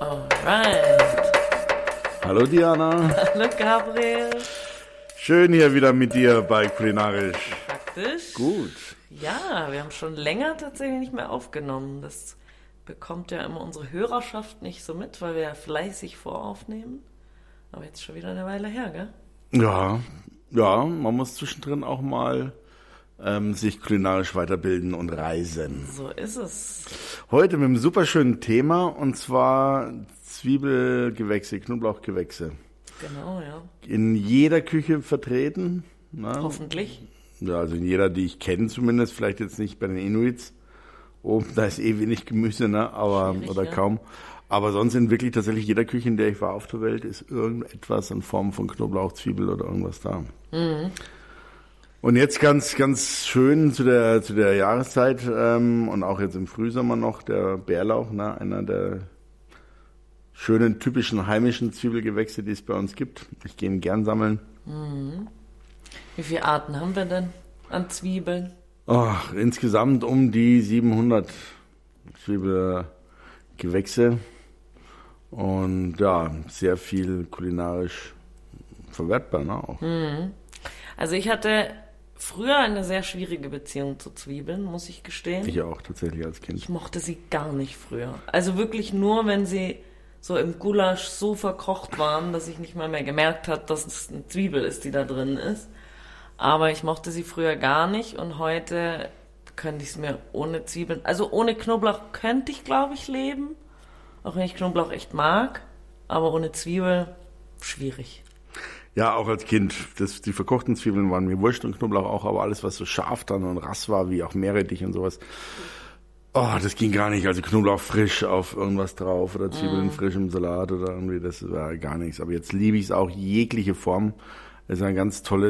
Alright. Hallo Diana. Hallo Gabriel. Schön hier wieder mit dir bei Kulinarisch. Praktisch. Gut. Ja, wir haben schon länger tatsächlich nicht mehr aufgenommen. Das bekommt ja immer unsere Hörerschaft nicht so mit, weil wir ja fleißig voraufnehmen. Aber jetzt schon wieder eine Weile her, gell? Ja, man muss zwischendrin auch mal sich kulinarisch weiterbilden und reisen. So ist es. Heute mit einem super schönen Thema, und zwar Zwiebelgewächse, Knoblauchgewächse. Genau, ja. In jeder Küche vertreten. Na? Hoffentlich. Ja, also in jeder, die ich kenne zumindest, vielleicht jetzt nicht bei den Inuits. Oh, da ist eh wenig Gemüse, ne? Aber oder ja. Kaum. Aber sonst in wirklich tatsächlich jeder Küche, in der ich war auf der Welt, ist irgendetwas in Form von Knoblauch, Zwiebel oder irgendwas da. Mhm. Und jetzt ganz, ganz schön zu der Jahreszeit und auch jetzt im Frühsommer noch der Bärlauch, ne? Einer der schönen, typischen heimischen Zwiebelgewächse, die es bei uns gibt. Ich gehe ihn gern sammeln. Mhm. Wie viele Arten haben wir denn an Zwiebeln? Insgesamt um die 700 Zwiebelgewächse und ja, sehr viel kulinarisch verwertbar, ne, auch. Also ich hatte früher eine sehr schwierige Beziehung zu Zwiebeln, muss ich gestehen. Ich auch tatsächlich als Kind. Ich mochte sie gar nicht früher. Also wirklich nur, wenn sie so im Gulasch so verkocht waren, dass ich nicht mal mehr gemerkt habe, dass es eine Zwiebel ist, die da drin ist. Aber ich mochte sie früher gar nicht und heute könnte ich es mir ohne Zwiebeln, also ohne Knoblauch könnte ich, glaube ich, leben. Auch wenn ich Knoblauch echt mag, aber ohne Zwiebel schwierig. Ja, auch als Kind. Die verkochten Zwiebeln waren mir wurscht und Knoblauch auch, aber alles, was so scharf dann und rass war, wie auch Meerrettich und sowas, das ging gar nicht. Also Knoblauch frisch auf irgendwas drauf oder Zwiebeln frisch im Salat oder irgendwie, das war gar nichts. Aber jetzt liebe ich es auch, jegliche Form. Es ist ein ganz tolle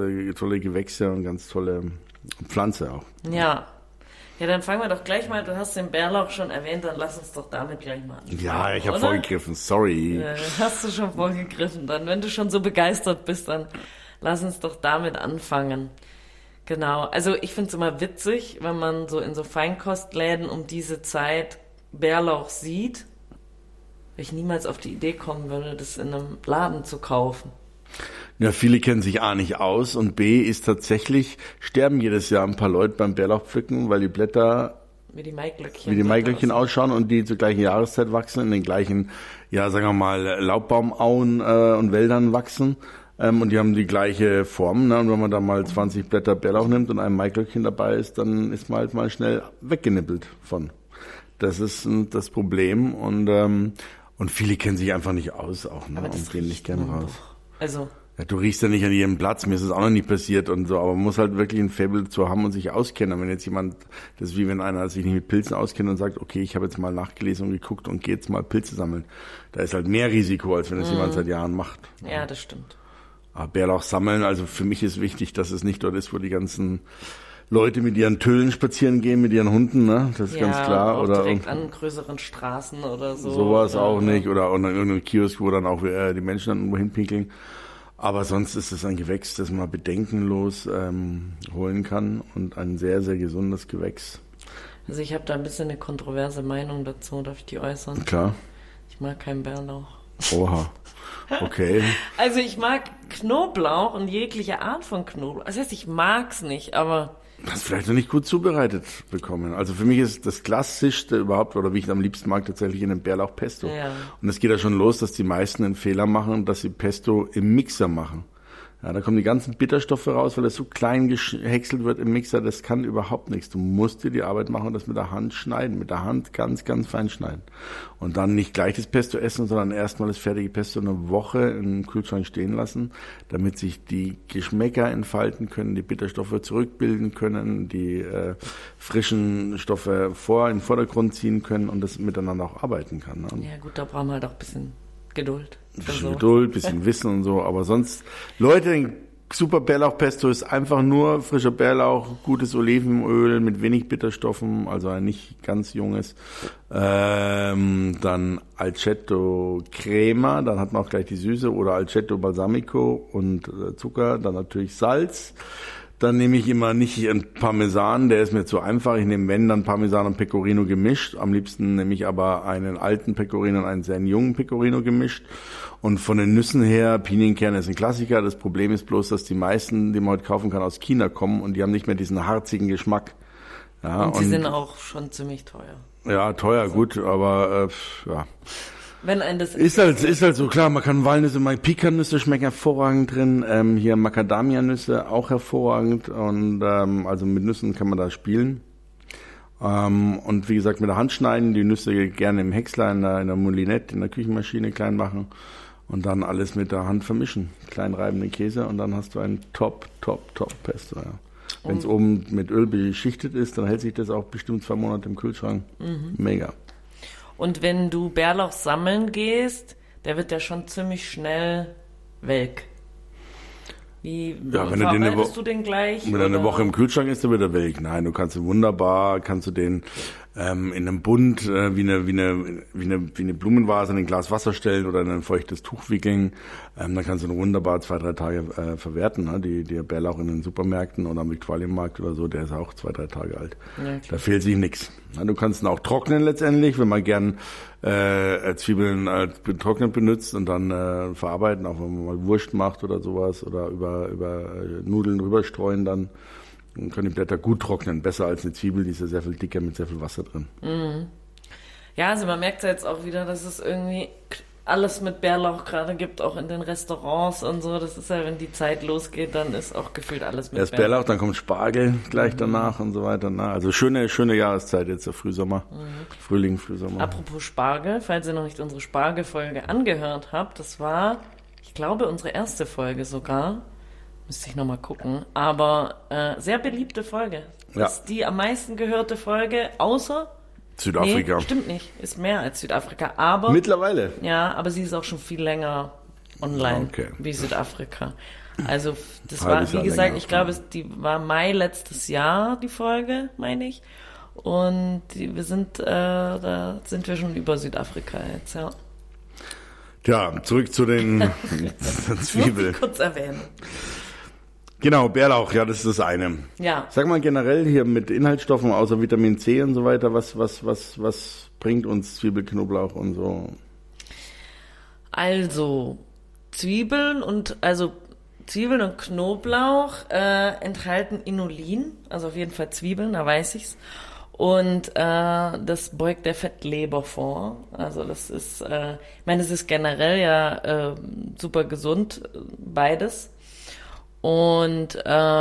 Gewächse und ganz tolle Pflanze auch. Ja. Ja, dann fangen wir doch gleich mal, du hast den Bärlauch schon erwähnt, dann lass uns doch damit gleich mal anfangen. Ja, ich habe vorgegriffen, sorry. Hast du schon vorgegriffen, dann, wenn du schon so begeistert bist, dann lass uns doch damit anfangen. Genau, also ich finde es immer witzig, wenn man so in so Feinkostläden um diese Zeit Bärlauch sieht, weil ich niemals auf die Idee kommen würde, das in einem Laden zu kaufen. Ja, viele kennen sich A nicht aus und B ist tatsächlich, sterben jedes Jahr ein paar Leute beim Bärlauchpflücken, weil die Blätter wie die Maiglöckchen ausschauen und die zur gleichen Jahreszeit wachsen, in den gleichen, ja, sagen wir mal, Laubbaumauen und Wäldern wachsen. Und die haben die gleiche Form, ne? Und wenn man da mal 20 Blätter Bärlauch nimmt und ein Maiglöckchen dabei ist, dann ist man halt mal schnell weggenippelt von. Das ist das Problem und viele kennen sich einfach nicht aus auch, ne? Und gehen nicht gerne raus. Also. Ja, du riechst ja nicht an jedem Platz, mir ist es auch noch nie passiert und so, aber man muss halt wirklich ein Faible dazu haben und sich auskennen. Und wenn jetzt jemand, das ist wie wenn einer sich nicht mit Pilzen auskennt und sagt, okay, ich habe jetzt mal nachgelesen und geguckt und gehe jetzt mal Pilze sammeln. Da ist halt mehr Risiko, als wenn es jemand seit Jahren macht. Ja, das stimmt. Aber Bärlauch sammeln, also für mich ist wichtig, dass es nicht dort ist, wo die ganzen Leute mit ihren Tüllen spazieren gehen, mit ihren Hunden, ne? Das ist ganz klar. Oder direkt an größeren Straßen oder so. Sowas auch nicht. Oder an irgendeinem Kiosk, wo dann auch die Menschen dann irgendwo hinpinkeln. Aber sonst ist es ein Gewächs, das man bedenkenlos holen kann und ein sehr, sehr gesundes Gewächs. Also ich habe da ein bisschen eine kontroverse Meinung dazu, darf ich die äußern? Klar. Ich mag keinen Bärlauch. Oha, okay. Also ich mag Knoblauch und jegliche Art von Knoblauch. Das heißt, ich mag's nicht, aber... Hast vielleicht noch nicht gut zubereitet bekommen. Also für mich ist das Klassischste überhaupt, oder wie ich es am liebsten mag, tatsächlich in einem Bärlauch-Pesto. Ja. Und es geht ja schon los, dass die meisten einen Fehler machen, dass sie Pesto im Mixer machen. Ja, da kommen die ganzen Bitterstoffe raus, weil das so klein gehäckselt wird im Mixer, das kann überhaupt nichts. Du musst dir die Arbeit machen und das mit der Hand schneiden, mit der Hand ganz, ganz fein schneiden. Und dann nicht gleich das Pesto essen, sondern erstmal das fertige Pesto eine Woche im Kühlschrank stehen lassen, damit sich die Geschmäcker entfalten können, die Bitterstoffe zurückbilden können, die frischen Stoffe in den Vordergrund ziehen können und das miteinander auch arbeiten kann. Ne? Ja gut, da brauchen wir halt auch ein bisschen Geduld. Bisschen Geduld, bisschen Wissen und so, aber sonst, Leute, ein super Bärlauchpesto ist einfach nur frischer Bärlauch, gutes Olivenöl mit wenig Bitterstoffen, also ein nicht ganz junges, dann Aceto Crema, dann hat man auch gleich die Süße, oder Aceto Balsamico und Zucker, dann natürlich Salz, Dann nehme ich immer nicht einen Parmesan, der ist mir zu einfach. Ich nehme, wenn, dann Parmesan und Pecorino gemischt. Am liebsten nehme ich aber einen alten Pecorino und einen sehr jungen Pecorino gemischt. Und von den Nüssen her, Pinienkerne ist ein Klassiker. Das Problem ist bloß, dass die meisten, die man heute kaufen kann, aus China kommen und die haben nicht mehr diesen harzigen Geschmack. Ja, und sie sind auch schon ziemlich teuer. Ja, teuer, also. Gut, aber ja. Wenn ein das ist halt so, klar, man kann Walnüsse, Pekannüsse schmecken hervorragend drin, hier Macadamia-Nüsse auch hervorragend und also mit Nüssen kann man da spielen. Und wie gesagt, mit der Hand schneiden, die Nüsse gerne im Häcksler, in der Moulinette, in der Küchenmaschine klein machen und dann alles mit der Hand vermischen. Klein reibenden Käse und dann hast du ein top Pesto, ja. Wenn es oben mit Öl beschichtet ist, dann hält sich das auch bestimmt 2 Monate im Kühlschrank. Mega. Und wenn du Bärlauch sammeln gehst, der wird ja schon ziemlich schnell welk. Wie verarbeitest du den gleich? Wenn er eine Woche im Kühlschrank ist, dann wird er welk. Nein, du kannst den in einem Bund wie eine Blumenvase in ein Glas Wasser stellen oder in ein feuchtes Tuch wickeln. Dann kannst du ihn wunderbar 2-3 Tage verwerten. Ne? Der Bärlauch in den Supermärkten oder am Viktualienmarkt oder so, der ist auch 2-3 Tage alt. Ja, da fehlt sich nichts. Du kannst ihn auch trocknen letztendlich, wenn man gern Zwiebeln getrocknet benutzt und dann verarbeiten, auch wenn man mal Wurst macht oder sowas oder über Nudeln rüberstreuen dann. Dann können die Blätter gut trocknen, besser als eine Zwiebel, die ist ja sehr viel dicker mit sehr viel Wasser drin. Mhm. Ja, also man merkt ja jetzt auch wieder, dass es irgendwie alles mit Bärlauch gerade gibt, auch in den Restaurants und so. Das ist ja, wenn die Zeit losgeht, dann ist auch gefühlt alles mit Erst Bärlauch, dann kommt Spargel gleich danach und so weiter. Also schöne Jahreszeit jetzt, der Frühsommer, Frühling, Frühsommer. Apropos Spargel, falls ihr noch nicht unsere Spargelfolge angehört habt, das war, ich glaube, unsere erste Folge sogar. Müsste ich nochmal gucken. Aber sehr beliebte Folge. Ja. Das ist die am meisten gehörte Folge, außer Südafrika. Nee, stimmt nicht. Ist mehr als Südafrika. Aber mittlerweile? Ja, aber sie ist auch schon viel länger online wie Südafrika. Also das war, wie gesagt, länger. Ich glaube, die war Mai letztes Jahr, die Folge, meine ich. Und da sind wir schon über Südafrika jetzt, ja. Tja, zurück zu den Zwiebeln. Muss ich kurz erwähnen. Genau, Bärlauch, ja, das ist das eine. Ja. Sag mal generell hier mit Inhaltsstoffen außer Vitamin C und so weiter, was bringt uns Zwiebelknoblauch und so? Also, Zwiebeln und Knoblauch enthalten Inulin, also auf jeden Fall Zwiebeln, da weiß ich's. Und das beugt der Fettleber vor. Also das ist, ich meine, es ist generell ja super gesund, beides. Und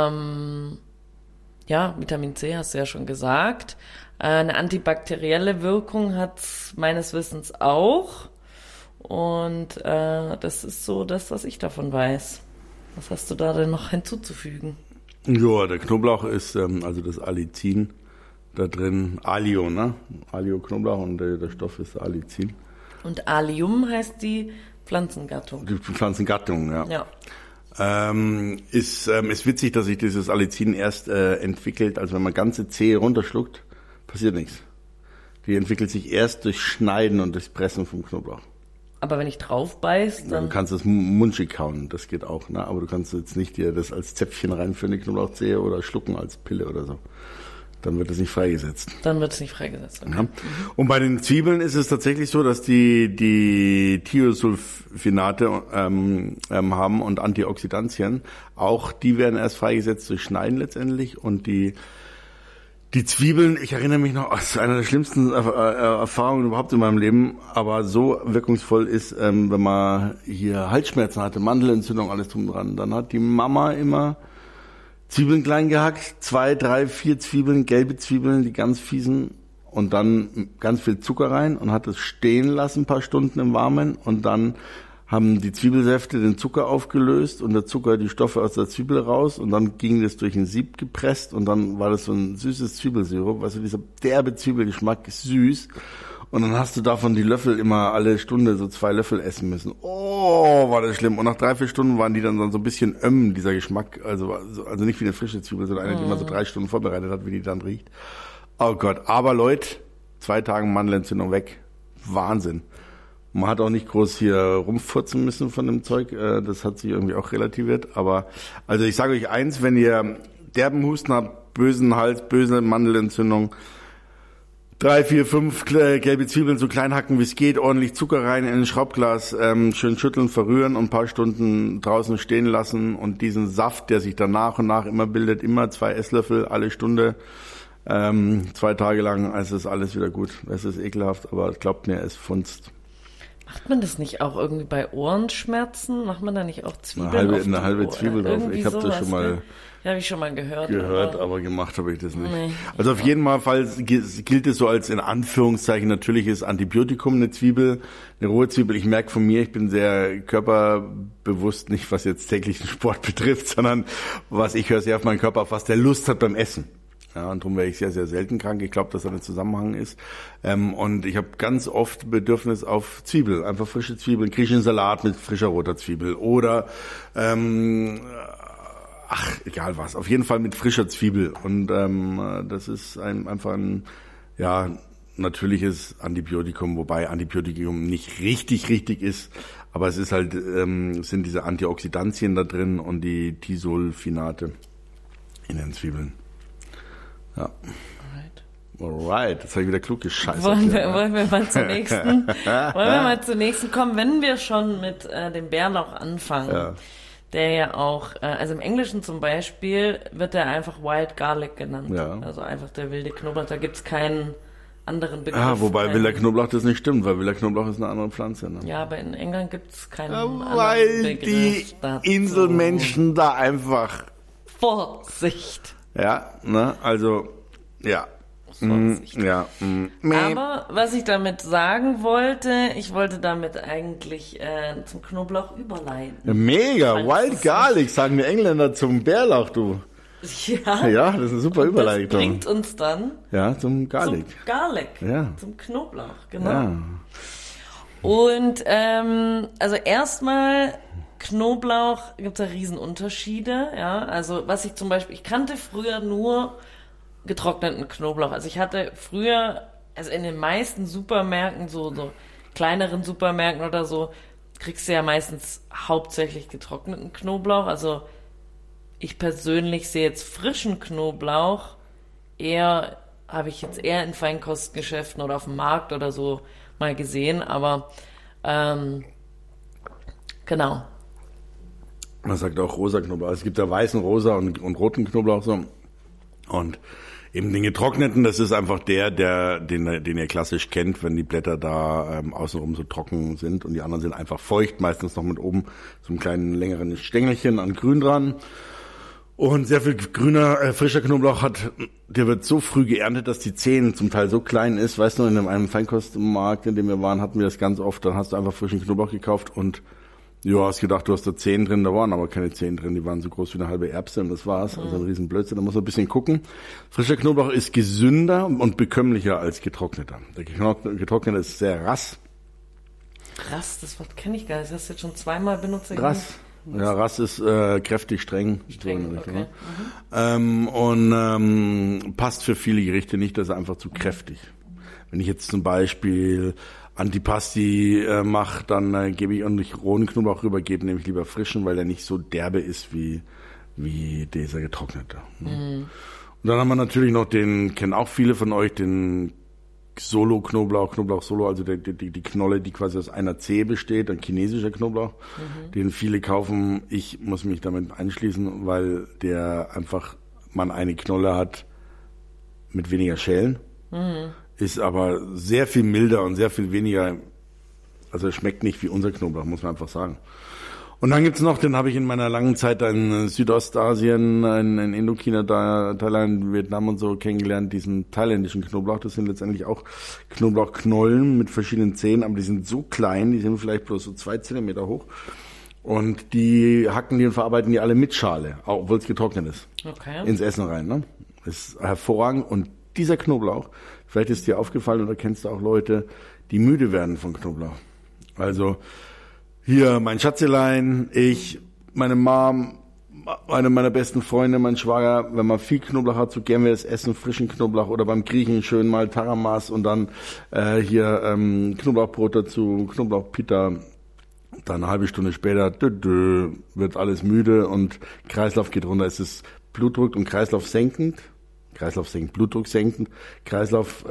Vitamin C hast du ja schon gesagt. Eine antibakterielle Wirkung hat meines Wissens auch. Und das ist so das, was ich davon weiß. Was hast du da denn noch hinzuzufügen? Ja, der Knoblauch ist, also das Allicin da drin, Alio, ne? Alio Knoblauch und der Stoff ist Allicin. Und Allium heißt die Pflanzengattung. Die Pflanzengattung, ja. Ist witzig, dass sich dieses Allicin erst entwickelt, also wenn man ganze Zehe runterschluckt, passiert nichts. Die entwickelt sich erst durch Schneiden und durchs Pressen vom Knoblauch. Aber wenn ich drauf beiß, dann... Du kannst das munchig kauen, das geht auch, ne? Aber du kannst jetzt nicht dir das als Zäpfchen reinführen, die Knoblauchzehe, oder schlucken als Pille oder so. Dann wird es nicht freigesetzt. Okay. Ja. Und bei den Zwiebeln ist es tatsächlich so, dass die Thiosulfinate haben und Antioxidantien. Auch die werden erst freigesetzt durch Schneiden letztendlich. Und die Zwiebeln, ich erinnere mich noch, das ist eine der schlimmsten Erfahrungen überhaupt in meinem Leben, aber so wirkungsvoll ist, wenn man hier Halsschmerzen hatte, Mandelentzündung, alles drum dran. Dann hat die Mama immer Zwiebeln klein gehackt, 2, 3, 4 Zwiebeln, gelbe Zwiebeln, die ganz fiesen, und dann ganz viel Zucker rein und hat es stehen lassen, ein paar Stunden im Warmen, und dann haben die Zwiebelsäfte den Zucker aufgelöst und der Zucker die Stoffe aus der Zwiebel raus, und dann ging das durch ein Sieb gepresst und dann war das so ein süßes Zwiebelsirup, also dieser derbe Zwiebelgeschmack ist süß. Und dann hast du davon die Löffel immer alle Stunde so 2 Löffel essen müssen. Oh, war das schlimm. Und nach 3-4 Stunden waren die dann so ein bisschen dieser Geschmack. Also nicht wie eine frische Zwiebel, sondern eine, die man so 3 Stunden vorbereitet hat, wie die dann riecht. Oh Gott. Aber Leute, 2 Tage Mandelentzündung weg. Wahnsinn. Man hat auch nicht groß hier rumfurzen müssen von dem Zeug. Das hat sich irgendwie auch relativiert. Aber also ich sage euch eins, wenn ihr derben Husten habe, bösen Hals, böse Mandelentzündung, 3, 4, 5 gelbe Zwiebeln so klein hacken, wie es geht, ordentlich Zucker rein in ein Schraubglas, schön schütteln, verrühren und ein paar Stunden draußen stehen lassen und diesen Saft, der sich dann nach und nach immer bildet, immer 2 Esslöffel alle Stunde, 2 Tage lang, also ist alles wieder gut. Es ist ekelhaft, aber glaubt mir, es funzt. Macht man das nicht auch irgendwie bei Ohrenschmerzen? Macht man da nicht auch Zwiebeln eine halbe Zwiebel drauf. Ich habe das schon mal ja, habe ich schon mal gehört. Aber gemacht habe ich das nicht. Nee. Also auf jeden Fall gilt es so als in Anführungszeichen natürliches Antibiotikum, eine Zwiebel, eine rohe Zwiebel. Ich merke von mir, ich bin sehr körperbewusst, nicht was jetzt täglichen Sport betrifft, sondern ich höre sehr auf meinen Körper, auf was der Lust hat beim Essen. Ja, und darum wäre ich sehr, sehr selten krank. Ich glaube, dass da ein Zusammenhang ist. Und ich habe ganz oft Bedürfnis auf Zwiebel, einfach frische Zwiebeln, griechischen Salat mit frischer roter Zwiebel oder egal was. Auf jeden Fall mit frischer Zwiebel. Und das ist einfach ein natürliches Antibiotikum, wobei Antibiotikum nicht richtig ist. Aber es ist halt sind diese Antioxidantien da drin und die Thisulfinate in den Zwiebeln. Ja. Alright, jetzt habe ich wieder klug gescheißert. Wollen wir mal zur nächsten kommen, wenn wir schon mit dem Bärlauch anfangen, der ja auch, also im Englischen zum Beispiel wird der einfach Wild Garlic genannt, also einfach der wilde Knoblauch, da gibt's keinen anderen Begriff. Wobei wilder Knoblauch das nicht stimmt, weil wilder Knoblauch ist eine andere Pflanze. Ne? Ja, aber in England gibt's keinen anderen weil Begriff die dazu. Inselmenschen da einfach... Vorsicht! Ja, ne, also, ja. Aber was ich damit sagen wollte, ich wollte damit eigentlich zum Knoblauch überleiten. Ja, mega, Wild Garlic, sagen wir Engländer zum Bärlauch, du. Ja. Ja, das ist eine super Überleitung. Das bringt uns dann zum Garlic. Zum Garlic, zum Knoblauch, genau. Ja. Und also erstmal... Knoblauch gibt es da Riesenunterschiede, ja, also was ich zum Beispiel, ich kannte früher nur getrockneten Knoblauch, also ich hatte früher, also in den meisten Supermärkten, so kleineren Supermärkten oder so, kriegst du ja meistens hauptsächlich getrockneten Knoblauch, also ich persönlich sehe jetzt frischen Knoblauch habe ich jetzt eher in Feinkostgeschäften oder auf dem Markt oder so mal gesehen, aber genau. Man sagt auch rosa Knoblauch. Es gibt ja weißen, rosa und roten Knoblauch so. Und eben den getrockneten, das ist einfach den ihr klassisch kennt, wenn die Blätter da außenrum so trocken sind und die anderen sind einfach feucht, meistens noch mit oben so einem kleinen längeren Stängelchen an Grün dran. Und sehr viel frischer Knoblauch der wird so früh geerntet, dass die Zehen zum Teil so klein ist. Weißt du, in einem Feinkostmarkt, in dem wir waren, hatten wir das ganz oft. Dann hast du einfach frischen Knoblauch gekauft und hast gedacht, du hast da Zehen drin, da waren aber keine Zehen drin, die waren so groß wie eine halbe Erbse und das war's, also ein riesen Blödsinn, da muss man ein bisschen gucken. Frischer Knoblauch ist gesünder und bekömmlicher als getrockneter. Der getrocknete ist sehr rass. Rass, das Wort kenne ich gar nicht, das hast du jetzt schon zweimal benutzt. Rass. Ja, Rass ist kräftig, streng. Streng, okay. Und passt für viele Gerichte nicht, das ist einfach zu kräftig. Wenn ich jetzt zum Beispiel Antipasti mache, dann gebe ich auch nicht rohen Knoblauch rüber, gebe nämlich lieber frischen, weil der nicht so derbe ist wie dieser getrocknete. Und dann haben wir natürlich noch kennen auch viele von euch, den Knoblauch Solo, also die Knolle, die quasi aus einer Zehe besteht, ein chinesischer Knoblauch, den viele kaufen. Ich muss mich damit einschließen, weil man eine Knolle hat mit weniger Schälen. Ist aber sehr viel milder und sehr viel weniger, also schmeckt nicht wie unser Knoblauch, muss man einfach sagen. Und dann gibt's noch, den habe ich in meiner langen Zeit in Südostasien, in Indochina, Thailand, Vietnam und so kennengelernt, diesen thailändischen Knoblauch. Das sind letztendlich auch Knoblauchknollen mit verschiedenen Zähnen, aber die sind so klein, die sind vielleicht bloß so 2 Zentimeter hoch. Und die hacken die und verarbeiten die alle mit Schale, auch obwohl es getrocknet ist. Okay. Ins Essen rein, ne? Ist hervorragend. Und dieser Knoblauch, vielleicht ist dir aufgefallen oder kennst du auch Leute, die müde werden von Knoblauch. Also hier mein Schatzelein, ich, meine Mom, eine meiner besten Freunde, mein Schwager, wenn man viel Knoblauch hat, so gern wir das essen, frischen Knoblauch oder beim Griechen schön mal Taramas und dann Knoblauchbrot dazu, Knoblauchpita. Dann eine halbe Stunde später wird alles müde und Kreislauf geht runter. Es ist Blutdruck und Kreislauf senkend, Blutdruck senkend, Kreislauf,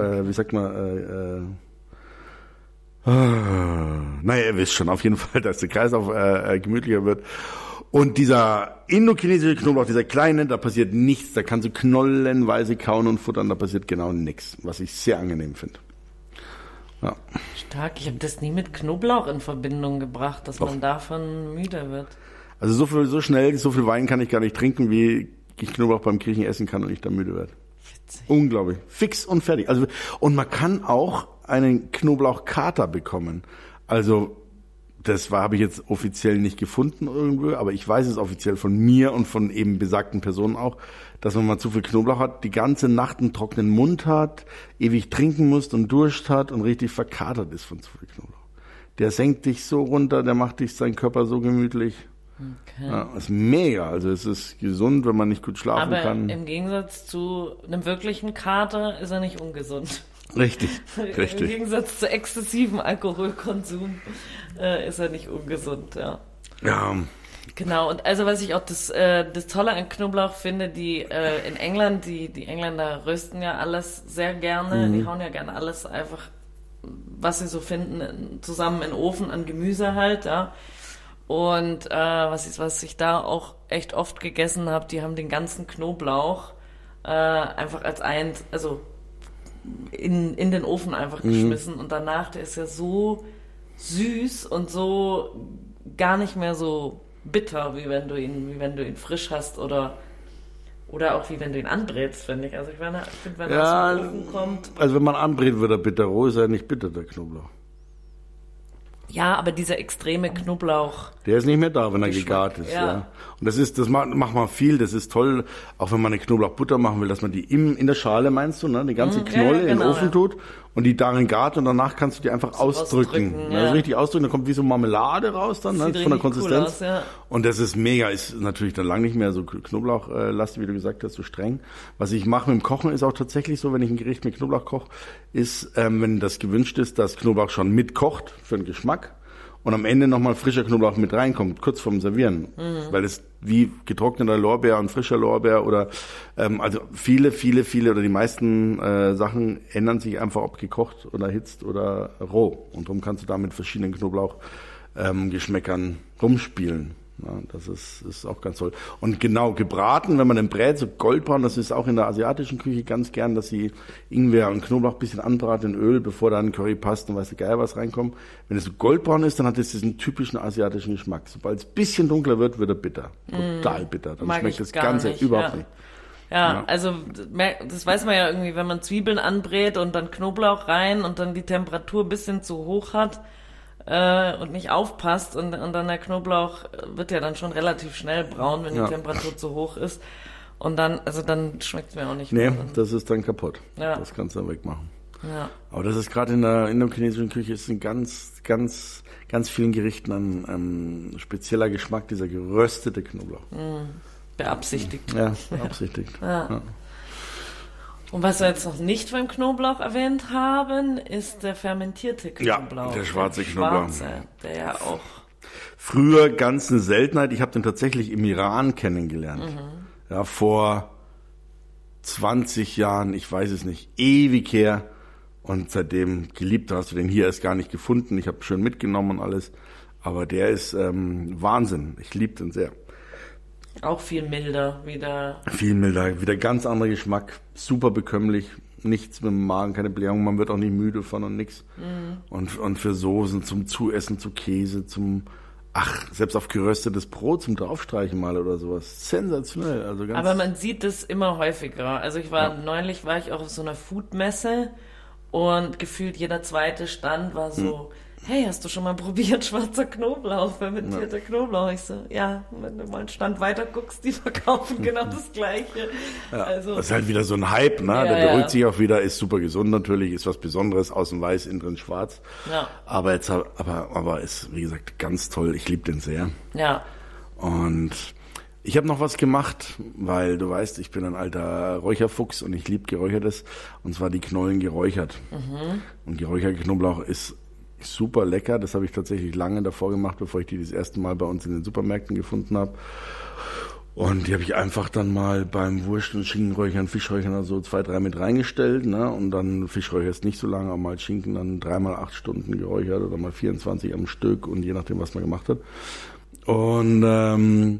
naja, ihr wisst schon auf jeden Fall, dass der Kreislauf gemütlicher wird. Und dieser indochinesische Knoblauch, dieser kleine, da passiert nichts, da kannst du knollenweise kauen und futtern, da passiert genau nichts, was ich sehr angenehm finde. Ja. Stark, ich habe das nie mit Knoblauch in Verbindung gebracht, dass man davon müde wird. Also so schnell, so viel Wein kann ich gar nicht trinken, wie ich Knoblauch beim Griechen essen kann und ich dann müde werde. Witzig. Unglaublich. Fix und fertig. Also, und man kann auch einen Knoblauchkater bekommen. Also, das habe ich jetzt offiziell nicht gefunden irgendwo, aber ich weiß es offiziell von mir und von eben besagten Personen auch, dass man mal zu viel Knoblauch hat, die ganze Nacht einen trockenen Mund hat, ewig trinken muss und Durst hat und richtig verkatert ist von zu viel Knoblauch. Der senkt dich so runter, der macht dich seinen Körper so gemütlich. Okay. Ja, ist mega. Also es ist gesund, wenn man nicht gut schlafen kann. Aber im Gegensatz zu einem wirklichen Kater ist er nicht ungesund. Richtig. Im Gegensatz zu exzessivem Alkoholkonsum ist er nicht ungesund, ja. Ja. Genau, und also was ich auch das Tolle an Knoblauch finde, in England, die Engländer rösten ja alles sehr gerne, die hauen ja gerne alles einfach, was sie so finden, zusammen in den Ofen an Gemüse halt, ja. Und was ich da auch echt oft gegessen habe, die haben den ganzen Knoblauch einfach als also in den Ofen einfach geschmissen und danach, der ist ja so süß und so gar nicht mehr so bitter, wie wenn du ihn frisch hast oder auch wie wenn du ihn anbrätst, finde ich. Also ich finde, wenn er aus dem Ofen kommt. Also wenn man anbrät, wird er bitter. Roh ist er nicht bitter, der Knoblauch. Ja, aber dieser extreme Knoblauch. Der ist nicht mehr da, wenn er gegart ist. Ja. Und das macht man viel, das ist toll, auch wenn man eine Knoblauchbutter machen will, dass man die in der Schale, meinst du, ne, die ganze Knolle in den Ofen tut und die darin gart und danach kannst du die einfach ausdrücken. Ja. Also richtig ausdrücken, dann kommt wie so Marmelade raus dann, ne, von der Konsistenz. Cool aus, ja. Und das ist mega, ist natürlich dann lang nicht mehr so Knoblauchlastig, wie du gesagt hast, so streng. Was ich mache mit dem Kochen ist auch tatsächlich so, wenn ich ein Gericht mit Knoblauch koche, ist, wenn das gewünscht ist, dass Knoblauch schon mitkocht für den Geschmack. Und am Ende nochmal frischer Knoblauch mit reinkommt, kurz vorm Servieren. Weil es wie getrockneter Lorbeer und frischer Lorbeer oder also viele oder die meisten Sachen ändern sich einfach, ob gekocht oder erhitzt oder roh. Und darum kannst du da mit verschiedenen Knoblauchgeschmäckern rumspielen. Ja, das ist auch ganz toll. Und genau, gebraten, wenn man den brät, so goldbraun, das ist auch in der asiatischen Küche ganz gern, dass sie Ingwer und Knoblauch ein bisschen anbraten in Öl, bevor dann Currypaste und weiß der Geier was reinkommt. Wenn es so goldbraun ist, dann hat es diesen typischen asiatischen Geschmack. Sobald es ein bisschen dunkler wird, wird er bitter. Total bitter. Dann schmeckt das Ganze überhaupt nicht. Ja, also das weiß man ja irgendwie, wenn man Zwiebeln anbrät und dann Knoblauch rein und dann die Temperatur ein bisschen zu hoch hat, und nicht aufpasst und dann der Knoblauch wird ja dann schon relativ schnell braun, wenn die Temperatur zu hoch ist und dann schmeckt es mir auch nicht mehr. Nee, das ist dann kaputt. Ja. Das kannst du dann wegmachen. Ja. Aber das ist gerade in der indochinesischen Küche ist ein ganz vielen Gerichten ein spezieller Geschmack, dieser geröstete Knoblauch. Beabsichtigt. Ja, beabsichtigt. Ja. Und was wir jetzt noch nicht beim Knoblauch erwähnt haben, ist der fermentierte Knoblauch. Ja, der schwarze Knoblauch. Der ja auch... Früher ganz eine Seltenheit. Ich habe den tatsächlich im Iran kennengelernt. Ja, vor 20 Jahren, ich weiß es nicht, ewig her. Und seitdem geliebt, hast du den hier erst gar nicht gefunden. Ich habe schön mitgenommen und alles. Aber der ist Wahnsinn. Ich liebe den sehr. Auch viel milder wieder. Viel milder, wieder ganz anderer Geschmack, super bekömmlich, nichts mit dem Magen, keine Blähung, man wird auch nicht müde von und nix. Und für Soßen, zum Zuessen, zu Käse, selbst auf geröstetes Brot zum Draufstreichen mal oder sowas. Sensationell. Also ganz. Aber man sieht es immer häufiger. Also neulich war ich auch auf so einer Foodmesse und gefühlt jeder zweite Stand war so, hey, hast du schon mal probiert, schwarzer Knoblauch, fermentierter Knoblauch? Ich so, ja, wenn du mal einen Stand weiter guckst, die verkaufen genau das Gleiche. Ja, also, das ist halt wieder so ein Hype, ne? Der beruhigt sich auch wieder, ist super gesund natürlich, ist was Besonderes, außen weiß, innen drin schwarz. Ja. Aber ist, wie gesagt, ganz toll. Ich liebe den sehr. Ja. Und ich habe noch was gemacht, weil du weißt, ich bin ein alter Räucherfuchs und ich liebe Geräuchertes, und zwar die Knollen geräuchert. Und geräucherter Knoblauch ist super lecker. Das habe ich tatsächlich lange davor gemacht, bevor ich die das erste Mal bei uns in den Supermärkten gefunden habe. Und die habe ich einfach dann mal beim Wurst- und Schinkenräuchern, Fischräuchern so 2, 3 mit reingestellt, ne? Und dann Fischräucher ist nicht so lange, aber mal Schinken dann 3 mal 8 Stunden geräuchert oder mal 24 am Stück und je nachdem, was man gemacht hat. Und dann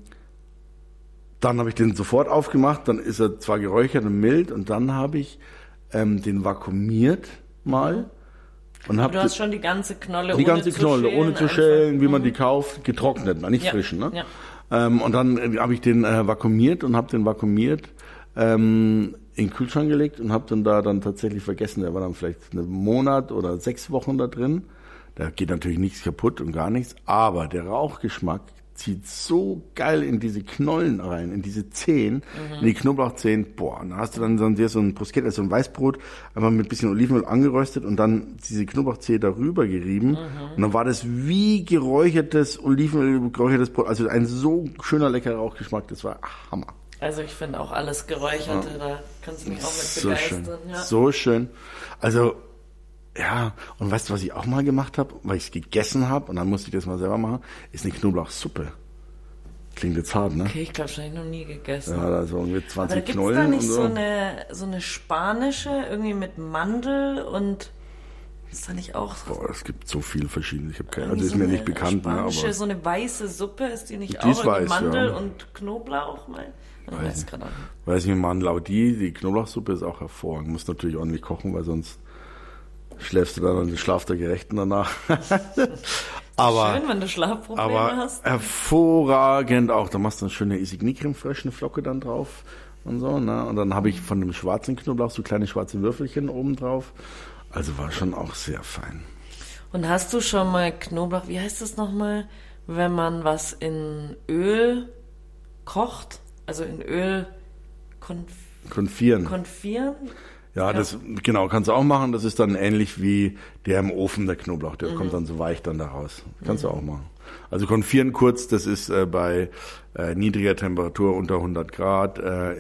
habe ich den sofort aufgemacht, dann ist er zwar geräuchert und mild und dann habe ich den vakuumiert mal. Und du hast schon die ganze Knolle ohne zu schälen, wie man die kauft, getrocknet, nicht frischen, ne? Ja. Und dann habe ich den vakuumiert und habe den vakuumiert in den Kühlschrank gelegt und habe dann tatsächlich vergessen, der war dann vielleicht einen Monat oder 6 Wochen da drin. Da geht natürlich nichts kaputt und gar nichts, aber der Rauchgeschmack zieht so geil in diese Knollen rein, in diese Zehen, in die Knoblauchzehen. Boah, und da hast du dann so ein Bruschetta, so ein Weißbrot, einfach mit ein bisschen Olivenöl angeröstet und dann diese Knoblauchzehe darüber gerieben. Und dann war das wie geräuchertes Olivenöl, geräuchertes Brot. Also ein so schöner, leckerer Rauchgeschmack, das war Hammer. Also ich finde auch alles Geräucherte, da kannst du mich auch mit begeistern. Schön. Ja. So schön. Also, ja, und weißt du, was ich auch mal gemacht habe, weil ich es gegessen habe und dann musste ich das mal selber machen, ist eine Knoblauchsuppe. Klingt jetzt hart, ne? Okay, ich glaube, das habe ich noch nie gegessen. Ja, da so mit 20 aber Knollen. Aber gibt's da nicht so eine spanische, irgendwie mit Mandel und ist da nicht auch so? Boah, es gibt so viel verschiedene. Ich habe keine, also ist mir nicht bekannt, spanische, ne? Aber so eine weiße Suppe, ist die nicht die auch weiß, Mandel ja. und Knoblauch? Weiß nicht, Mandel, aber die Knoblauchsuppe ist auch hervorragend. Muss natürlich ordentlich kochen, weil sonst schläfst du dann und schlaf der Gerechten danach. Aber, schön, wenn du Schlafprobleme hast. Hervorragend auch. Da machst du eine schöne Isigny-Creme Fraiche, eine Flocke dann drauf und so, ne? Und dann habe ich von dem schwarzen Knoblauch so kleine schwarze Würfelchen oben drauf. Also war schon auch sehr fein. Und hast du schon mal Knoblauch, wie heißt das nochmal, wenn man was in Öl kocht? Also in Öl konfieren. Ja, das genau, kannst du auch machen. Das ist dann ähnlich wie der im Ofen, der Knoblauch. Der kommt dann so weich dann da raus. Kannst du auch machen. Also konfieren kurz, das ist bei niedriger Temperatur unter 100 Grad.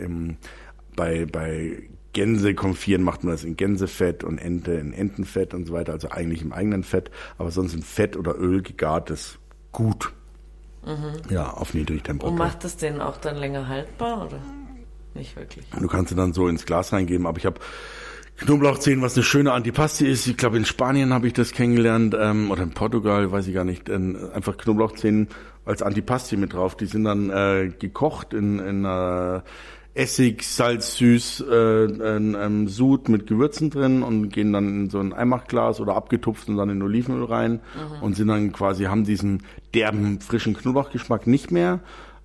Bei Gänse konfieren macht man das in Gänsefett und Ente in Entenfett und so weiter. Also eigentlich im eigenen Fett, aber sonst in Fett oder Öl gegartes gut. Ja, auf Niedrigtemperatur. Und macht das den auch dann länger haltbar, oder? Nicht wirklich. Du kannst sie dann so ins Glas reingeben, aber ich habe Knoblauchzehen, was eine schöne Antipasti ist. Ich glaube, in Spanien habe ich das kennengelernt, oder in Portugal, weiß ich gar nicht. Einfach Knoblauchzehen als Antipasti mit drauf. Die sind dann gekocht in Essig, Salz, Süß, Sud mit Gewürzen drin und gehen dann in so ein Einmachglas oder abgetupft und dann in Olivenöl rein und sind dann quasi, haben diesen derben, frischen Knoblauchgeschmack nicht mehr.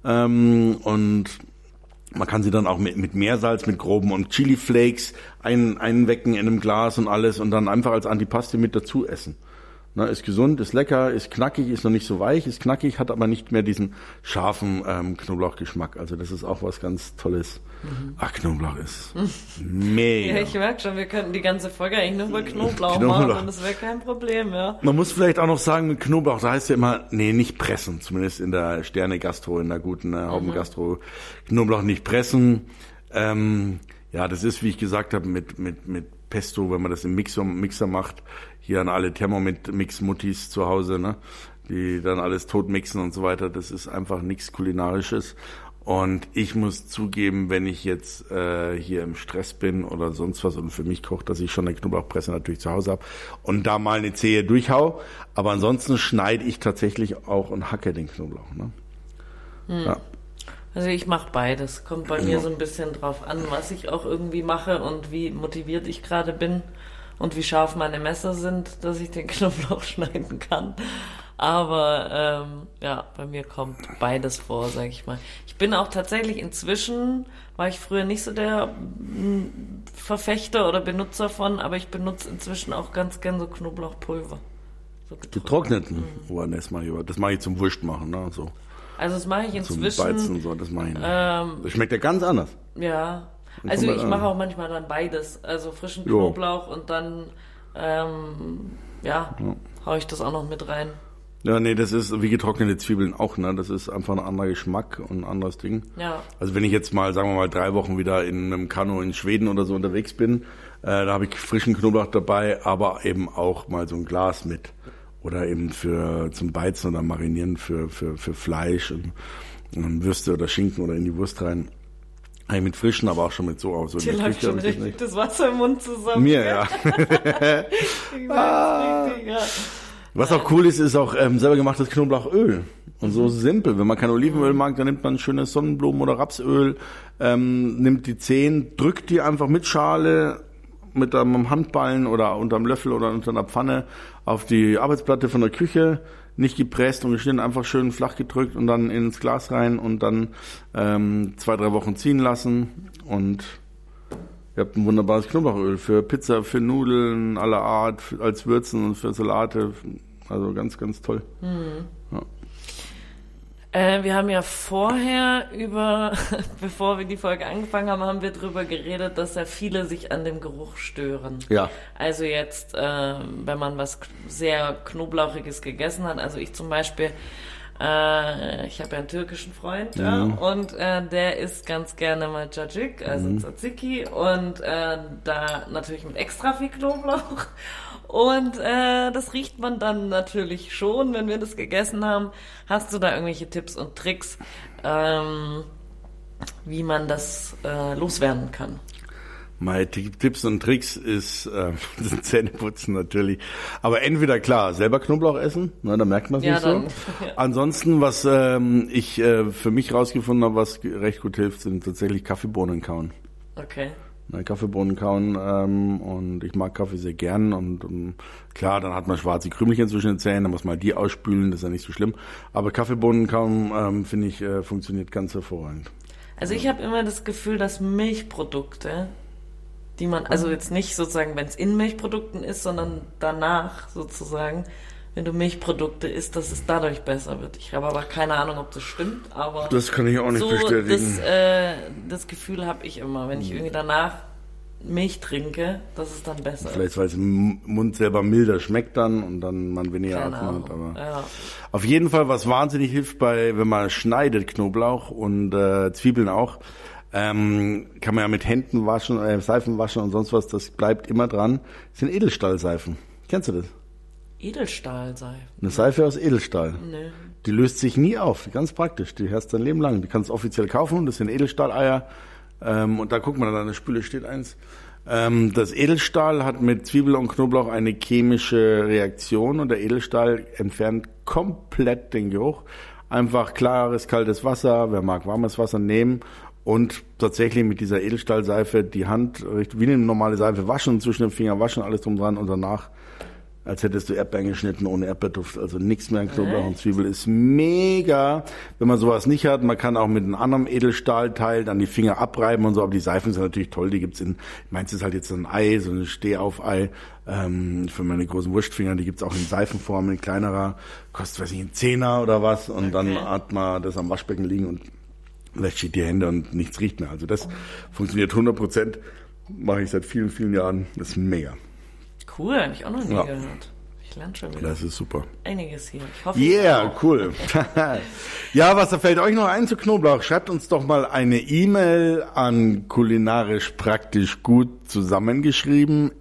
Und man kann sie dann auch mit Meersalz, mit groben und Chili-Flakes einwecken in einem Glas und alles und dann einfach als Antipasti mit dazu essen. Na, ist gesund, ist lecker, ist knackig, ist noch nicht so weich, ist knackig, hat aber nicht mehr diesen scharfen Knoblauchgeschmack. Also das ist auch was ganz Tolles. Ach, Knoblauch ist mega. Ja, ich merke schon, wir könnten die ganze Folge eigentlich nur über Knoblauch machen und das wäre kein Problem, ja. Man muss vielleicht auch noch sagen, mit Knoblauch, da heißt ja immer, nee, nicht pressen. Zumindest in der Sterne-Gastro, in der guten Haupengastro. Knoblauch nicht pressen. Ja, das ist, wie ich gesagt habe, mit Pesto, wenn man das im Mixer macht. Hier an alle Thermomix-Muttis zu Hause, ne, die dann alles tot mixen und so weiter. Das ist einfach nichts Kulinarisches. Und ich muss zugeben, wenn ich jetzt hier im Stress bin oder sonst was und für mich koche, dass ich schon eine Knoblauchpresse natürlich zu Hause habe und da mal eine Zehe durchhau. Aber ansonsten schneide ich tatsächlich auch und hacke den Knoblauch. Ne? Ja. Also ich mache beides. Kommt bei mir so ein bisschen drauf an, was ich auch irgendwie mache und wie motiviert ich gerade bin und wie scharf meine Messer sind, dass ich den Knoblauch schneiden kann. Aber ja, bei mir kommt beides vor, sag ich mal. Ich bin auch tatsächlich inzwischen, war ich früher nicht so der Verfechter oder Benutzer von, aber ich benutze inzwischen auch ganz gern so Knoblauchpulver. So getrockneten? Das mache ich zum Wurst machen, ne? So. Also das mache ich inzwischen. Zum Beizen, so, das mache ich nicht. Das schmeckt ja ganz anders. Ja, also ich mache auch manchmal dann beides. Also frischen Knoblauch und dann hau ich das auch noch mit rein. Ja, nee, das ist wie getrocknete Zwiebeln auch, ne? Das ist einfach ein anderer Geschmack und ein anderes Ding. Ja. Also wenn ich jetzt mal, sagen wir mal, 3 Wochen wieder in einem Kanu in Schweden oder so unterwegs bin, da habe ich frischen Knoblauch dabei, aber eben auch mal so ein Glas mit. oder eben zum Beizen oder Marinieren für Fleisch und Würste oder Schinken oder in die Wurst rein. Eigentlich mit frischen, aber auch schon mit so aus. Dir läuft schon richtig das Wasser im Mund zusammen. Mir, ja. Richtig, ja. Was auch cool ist auch selber gemachtes Knoblauchöl. Und so simpel. Wenn man kein Olivenöl mag, dann nimmt man ein schönes Sonnenblumen- oder Rapsöl, nimmt die Zehen, drückt die einfach mit Schale, mit einem Handballen oder unter einem Löffel oder unter einer Pfanne auf die Arbeitsplatte von der Küche, nicht gepresst und geschnitten, einfach schön flach gedrückt und dann ins Glas rein und dann 2-3 Wochen ziehen lassen und ihr habt ein wunderbares Knoblauchöl für Pizza, für Nudeln aller Art, als Würzen und für Salate. Also ganz, ganz toll. Ja. Wir haben ja vorher bevor wir die Folge angefangen haben, haben wir drüber geredet, dass ja viele sich an dem Geruch stören. Ja. Also jetzt, wenn man was sehr Knoblauchiges gegessen hat, also ich zum Beispiel, ich habe ja einen türkischen Freund, ja, und der isst ganz gerne mal Cacık, also Tzatziki, und da natürlich mit extra viel Knoblauch. Und das riecht man dann natürlich schon, wenn wir das gegessen haben. Hast du da irgendwelche Tipps und Tricks, wie man das loswerden kann? Meine Tipps und Tricks ist das Zähneputzen natürlich. Aber entweder klar, selber Knoblauch essen, ne, da merkt man es nicht so. Ja. Ansonsten, was ich für mich rausgefunden habe, was recht gut hilft, sind tatsächlich Kaffeebohnen kauen. Okay. Kaffeebohnen kauen und ich mag Kaffee sehr gern und klar, dann hat man schwarze Krümelchen zwischen den Zähnen, dann muss man die ausspülen, das ist ja nicht so schlimm. Aber Kaffeebohnen kauen, finde ich, funktioniert ganz hervorragend. Also ich habe immer das Gefühl, dass Milchprodukte, die man, also jetzt nicht sozusagen, wenn es in Milchprodukten ist, sondern danach sozusagen, wenn du Milchprodukte isst, dass es dadurch besser wird. Ich habe aber keine Ahnung, ob das stimmt, aber das kann ich auch nicht bestätigen. Das Gefühl habe ich immer, wenn ich irgendwie danach Milch trinke, dass es dann besser ist. Vielleicht, weil es im Mund selber milder schmeckt dann und dann man weniger atmet. Aber ja. Auf jeden Fall, was wahnsinnig hilft wenn man schneidet Knoblauch und Zwiebeln auch, kann man ja mit Händen waschen, Seifen waschen und sonst was, das bleibt immer dran, das sind Edelstahlseifen. Kennst du das? Edelstahlseife? Eine Seife aus Edelstahl. Nee. Die löst sich nie auf, ganz praktisch, die hast dein Leben lang. Die kannst du offiziell kaufen, das sind Edelstahleier. Und da guckt man dann, an der Spüle steht eins. Das Edelstahl hat mit Zwiebel und Knoblauch eine chemische Reaktion und der Edelstahl entfernt komplett den Geruch. Einfach klares, kaltes Wasser, wer mag warmes Wasser nehmen und tatsächlich mit dieser Edelstahlseife die Hand wie eine normale Seife waschen, zwischen den Fingern waschen, alles drum dran und danach als hättest du Erdbeeren geschnitten ohne Erdbeerduft, also nichts mehr an Knoblauch und Zwiebel, ist mega. Wenn man sowas nicht hat, man kann auch mit einem anderen Edelstahlteil dann die Finger abreiben und so, aber die Seifen sind natürlich toll, die gibt's meins ist halt jetzt so ein Ei, so ein Stehaufei, für meine großen Wurstfinger, die gibt's auch in Seifenform, in kleinerer, kostet, weiß ich, einen Zehner oder was und dann hat man das am Waschbecken liegen und wäscht die Hände und nichts riecht mehr. Also das funktioniert 100%, mache ich seit vielen, vielen Jahren, das ist mega. Cool, habe ich auch noch nie gehört. Ich lerne schon wieder. Das ist super. Einiges hier. Ich hoffe, cool. Ja, was fällt euch noch ein zu Knoblauch? Schreibt uns doch mal eine E-Mail an kulinarisch praktisch gut zusammengeschrieben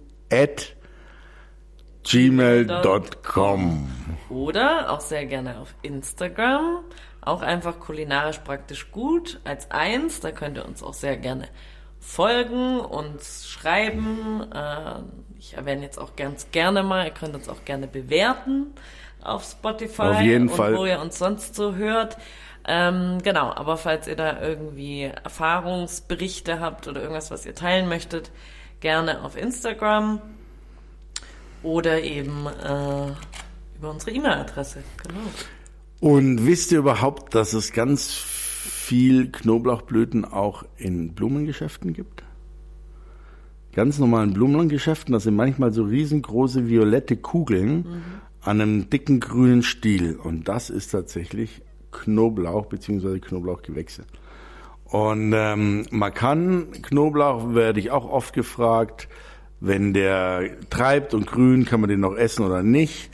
@gmail.com. Oder auch sehr gerne auf Instagram. Auch einfach kulinarisch praktisch gut als 1. Da könnt ihr uns auch sehr gerne folgen und schreiben. Ich erwähne jetzt auch ganz gerne mal, ihr könnt uns auch gerne bewerten auf Spotify auf jeden Fall. Wo ihr uns sonst so hört. Genau, aber falls ihr da irgendwie Erfahrungsberichte habt oder irgendwas, was ihr teilen möchtet, gerne auf Instagram oder eben über unsere E-Mail-Adresse. Genau. Und wisst ihr überhaupt, dass es ganz viel Knoblauchblüten auch in Blumengeschäften gibt? Ganz normalen Blumengeschäften, das sind manchmal so riesengroße violette Kugeln an einem dicken grünen Stiel. Und das ist tatsächlich Knoblauch bzw. Knoblauchgewächse. Und man kann Knoblauch, werde ich auch oft gefragt, wenn der treibt und grün, kann man den noch essen oder nicht?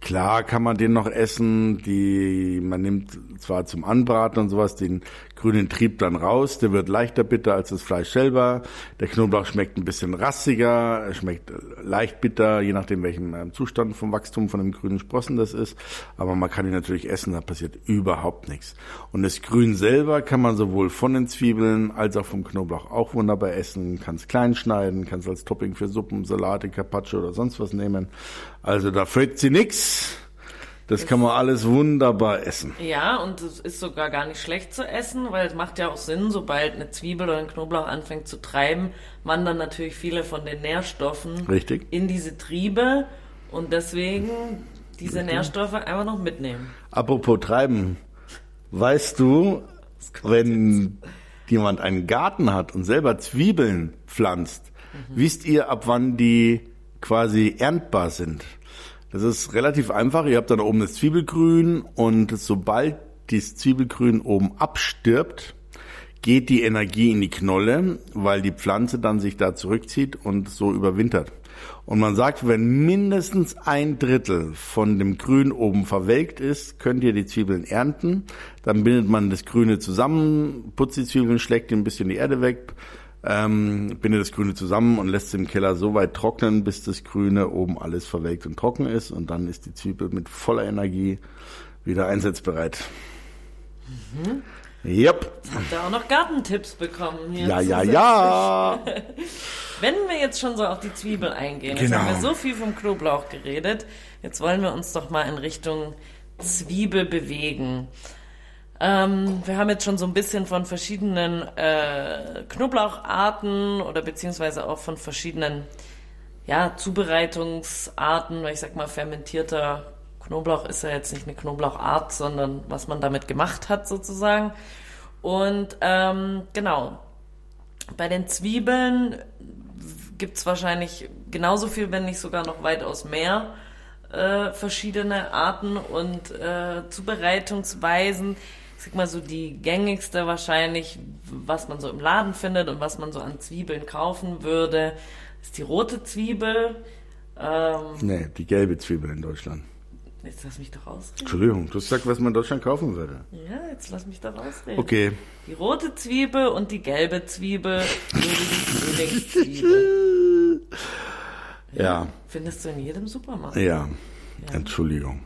Klar kann man den noch essen, man nimmt zwar zum Anbraten und sowas den grünen Trieb dann raus, der wird leichter bitter als das Fleisch selber. Der Knoblauch schmeckt ein bisschen rassiger, schmeckt leicht bitter, je nachdem welchem Zustand vom Wachstum von dem grünen Sprossen das ist. Aber man kann ihn natürlich essen, da passiert überhaupt nichts. Und das Grün selber kann man sowohl von den Zwiebeln als auch vom Knoblauch auch wunderbar essen, kann es klein schneiden, kann es als Topping für Suppen, Salate, Carpaccio oder sonst was nehmen. Also da fällt sie nix. Das kann man alles wunderbar essen. Ja, und es ist sogar gar nicht schlecht zu essen, weil es macht ja auch Sinn, sobald eine Zwiebel oder ein Knoblauch anfängt zu treiben, wandern natürlich viele von den Nährstoffen in diese Triebe und deswegen diese Nährstoffe einfach noch mitnehmen. Apropos treiben, weißt du, wenn jemand einen Garten hat und selber Zwiebeln pflanzt, wisst ihr, ab wann die quasi erntbar sind? Das ist relativ einfach. Ihr habt dann oben das Zwiebelgrün und sobald das Zwiebelgrün oben abstirbt, geht die Energie in die Knolle, weil die Pflanze dann sich da zurückzieht und so überwintert. Und man sagt, wenn mindestens 1/3 von dem Grün oben verwelkt ist, könnt ihr die Zwiebeln ernten. Dann bindet man das Grüne zusammen, putzt die Zwiebeln, schlägt ein bisschen die Erde weg, bindet das Grüne zusammen und lässt es im Keller so weit trocknen, bis das Grüne oben alles verwelkt und trocken ist. Und dann ist die Zwiebel mit voller Energie wieder einsatzbereit. Yep. Jetzt habt ihr auch noch Gartentipps bekommen hier. Ja. Wenn wir jetzt schon so auf die Zwiebel eingehen, jetzt haben wir so viel vom Knoblauch geredet, jetzt wollen wir uns doch mal in Richtung Zwiebel bewegen. Wir haben jetzt schon so ein bisschen von verschiedenen Knoblaucharten oder beziehungsweise auch von verschiedenen Zubereitungsarten, weil ich sag mal, fermentierter Knoblauch ist ja jetzt nicht eine Knoblauchart, sondern was man damit gemacht hat sozusagen. Und genau, bei den Zwiebeln gibt's wahrscheinlich genauso viel, wenn nicht sogar noch weitaus mehr verschiedene Arten und Zubereitungsweisen. Ich sag mal so die gängigste wahrscheinlich, was man so im Laden findet und was man so an Zwiebeln kaufen würde, ist die rote Zwiebel. Nee, die gelbe Zwiebel in Deutschland. Jetzt lass mich doch ausreden. Entschuldigung, du sagst, was man in Deutschland kaufen würde. Ja, jetzt lass mich doch ausreden. Okay. Die rote Zwiebel und die gelbe Zwiebel, so die Frühlingszwiebel. Ja. Findest du in jedem Supermarkt. Ja. Entschuldigung.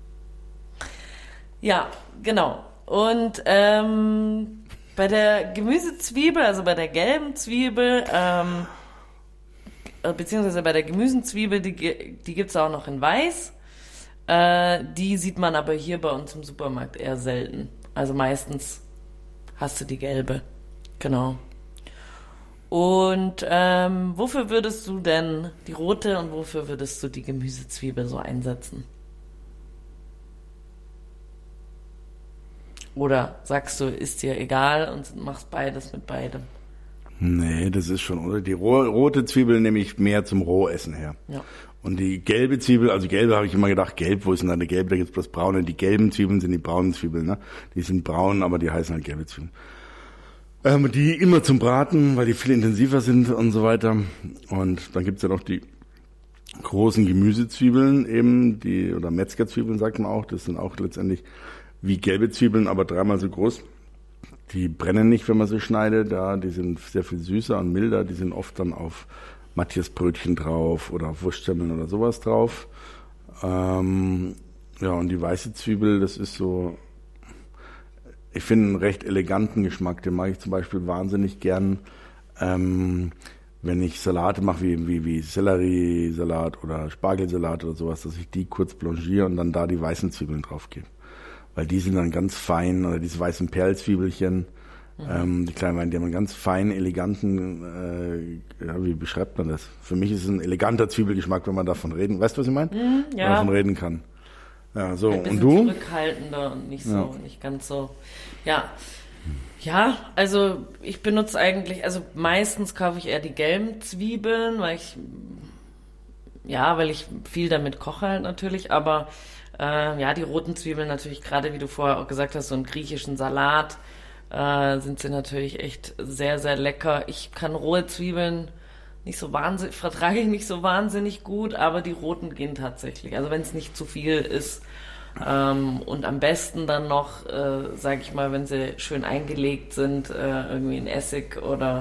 Ja, genau. Und bei der Gemüsezwiebel, also bei der gelben Zwiebel, beziehungsweise bei der Gemüsezwiebel, die gibt's auch noch in weiß. Die sieht man aber hier bei uns im Supermarkt eher selten. Also meistens hast du die gelbe. Genau. Und wofür würdest du denn die rote und wofür würdest du die Gemüsezwiebel so einsetzen? Oder sagst du, ist dir egal und machst beides mit beidem? Nee, das ist schon, oder? Die rote Zwiebel nehme ich mehr zum Rohessen her. Ja. Und die gelbe Zwiebel, also gelbe habe ich immer gedacht, gelb, wo ist denn da eine gelbe? Da gibt's bloß braune. Die gelben Zwiebeln sind die braunen Zwiebeln, ne? Die sind braun, aber die heißen halt gelbe Zwiebeln. Die immer zum Braten, weil die viel intensiver sind und so weiter. Und dann gibt's ja noch die großen Gemüsezwiebeln eben, oder Metzgerzwiebeln sagt man auch, das sind auch letztendlich wie gelbe Zwiebeln, aber 3-mal so groß. Die brennen nicht, wenn man sie schneidet, die sind sehr viel süßer und milder, die sind oft dann auf Matthiasbrötchen drauf oder auf Wurstsemmeln oder sowas drauf. Und die weiße Zwiebel, das ist so, ich finde einen recht eleganten Geschmack, den mag ich zum Beispiel wahnsinnig gern, wenn ich Salate mache, wie Selleriesalat oder Spargelsalat oder sowas, dass ich die kurz blanchiere und dann da die weißen Zwiebeln drauf gebe. Weil die sind dann ganz fein, oder diese weißen Perlzwiebelchen, die kleinen Weine, die haben einen ganz feinen, eleganten, wie beschreibt man das? Für mich ist es ein eleganter Zwiebelgeschmack, wenn man davon reden, weißt du, was ich meine? Ja. Wenn man davon reden kann. Ja, so, ein bisschen und du? Zurückhaltender und nicht ganz so, Ja, also ich benutze eigentlich, also meistens kaufe ich eher die gelben Zwiebeln, weil ich viel damit koche halt natürlich, aber die roten Zwiebeln natürlich, gerade wie du vorher auch gesagt hast, so im griechischen Salat sind sie natürlich echt sehr, sehr lecker. Ich kann rohe Zwiebeln vertrage ich nicht so wahnsinnig gut, aber die roten gehen tatsächlich. Also wenn es nicht zu viel ist. Und am besten dann noch, sage ich mal, wenn sie schön eingelegt sind, irgendwie in Essig oder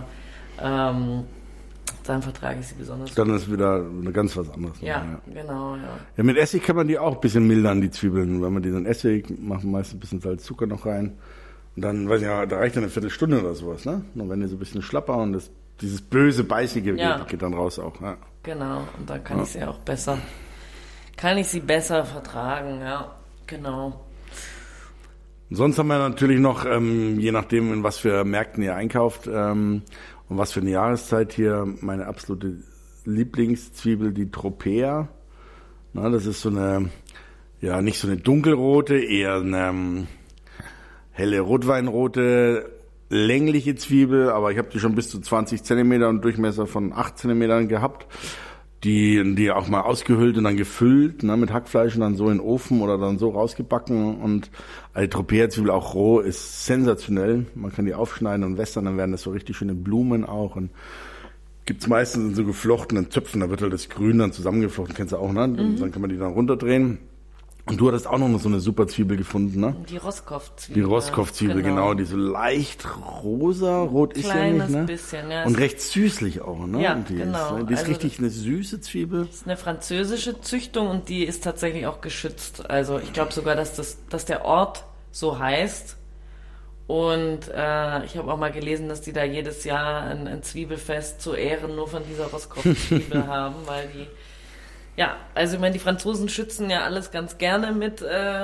dann vertrage ich sie besonders gut. Dann ist wieder ganz was anderes. Ja, genau, ja. Ja, mit Essig kann man die auch ein bisschen mildern, die Zwiebeln. Wenn man die in Essig, machen meist ein bisschen Salz, Zucker noch rein. Und dann, weiß ich ja, da reicht dann eine Viertelstunde oder sowas, ne? Und wenn die so ein bisschen schlapper und dieses böse, beißige geht dann raus auch, ja. Genau, und dann kann ich sie auch besser vertragen, ja. Genau. Sonst haben wir natürlich noch, je nachdem, in was für Märkten ihr einkauft und was für eine Jahreszeit hier, meine absolute Lieblingszwiebel, die Tropea. Na, das ist so eine, ja, nicht so eine dunkelrote, eher eine helle Rotweinrote, längliche Zwiebel, aber ich habe die schon bis zu 20 Zentimeter und Durchmesser von 8 Zentimetern gehabt. Die auch mal ausgehöhlt und dann gefüllt, ne, mit Hackfleisch und dann so in den Ofen oder dann so rausgebacken. Und die Tropea-Zwiebel auch roh ist sensationell. Man kann die aufschneiden und wässern, dann werden das so richtig schöne Blumen auch. Und gibt's meistens in so geflochtenen Zöpfen, da wird halt das Grün dann zusammengeflochten, kennst du auch, ne? Dann kann man die dann runterdrehen. Und du hattest auch noch so eine super Zwiebel gefunden, ne? Die Roscoff-Zwiebel. Die Roscoff-Zwiebel, genau, die so leicht rot ist ja nicht, ne? Bisschen, ja. Und recht süßlich auch, ne? Ja, und genau. Die ist richtig eine süße Zwiebel. Das ist eine französische Züchtung und die ist tatsächlich auch geschützt. Also ich glaube sogar, dass der Ort so heißt. Und ich habe auch mal gelesen, dass die da jedes Jahr ein Zwiebelfest zu Ehren nur von dieser Roscoff-Zwiebel haben, weil die... Ja, also ich meine, die Franzosen schützen ja alles ganz gerne mit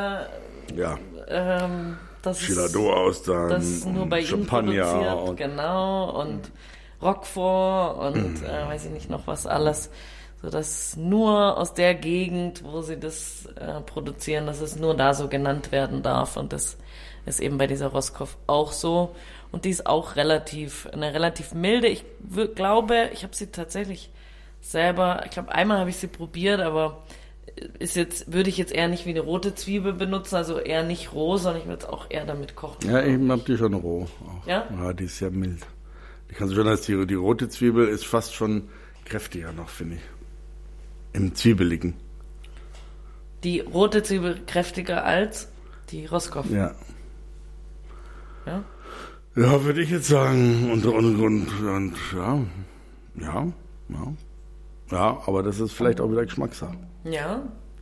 Chilladot-Austern, das ist nur bei ihnen produziert, und genau, und Roquefort und weiß ich nicht noch was alles, so dass nur aus der Gegend, wo sie das produzieren, dass es nur da so genannt werden darf, und das ist eben bei dieser Roscoff auch so, und die ist auch eine relativ milde. Ich glaube, ich habe sie tatsächlich selber, ich glaube, einmal habe ich sie probiert, aber würde ich jetzt eher nicht wie eine rote Zwiebel benutzen, also eher nicht roh, sondern ich würde es auch eher damit kochen. Ja, ich habe die schon roh. Auch. Ja? Ja, die ist sehr mild. Die kannst du schon als die rote Zwiebel ist fast schon kräftiger noch, finde ich. Im Zwiebeligen. Die rote Zwiebel kräftiger als die Roscoff? Ja. Ja? Ja, würde ich jetzt sagen. Und ja. Ja, aber das ist vielleicht auch wieder Geschmackssache. Ja.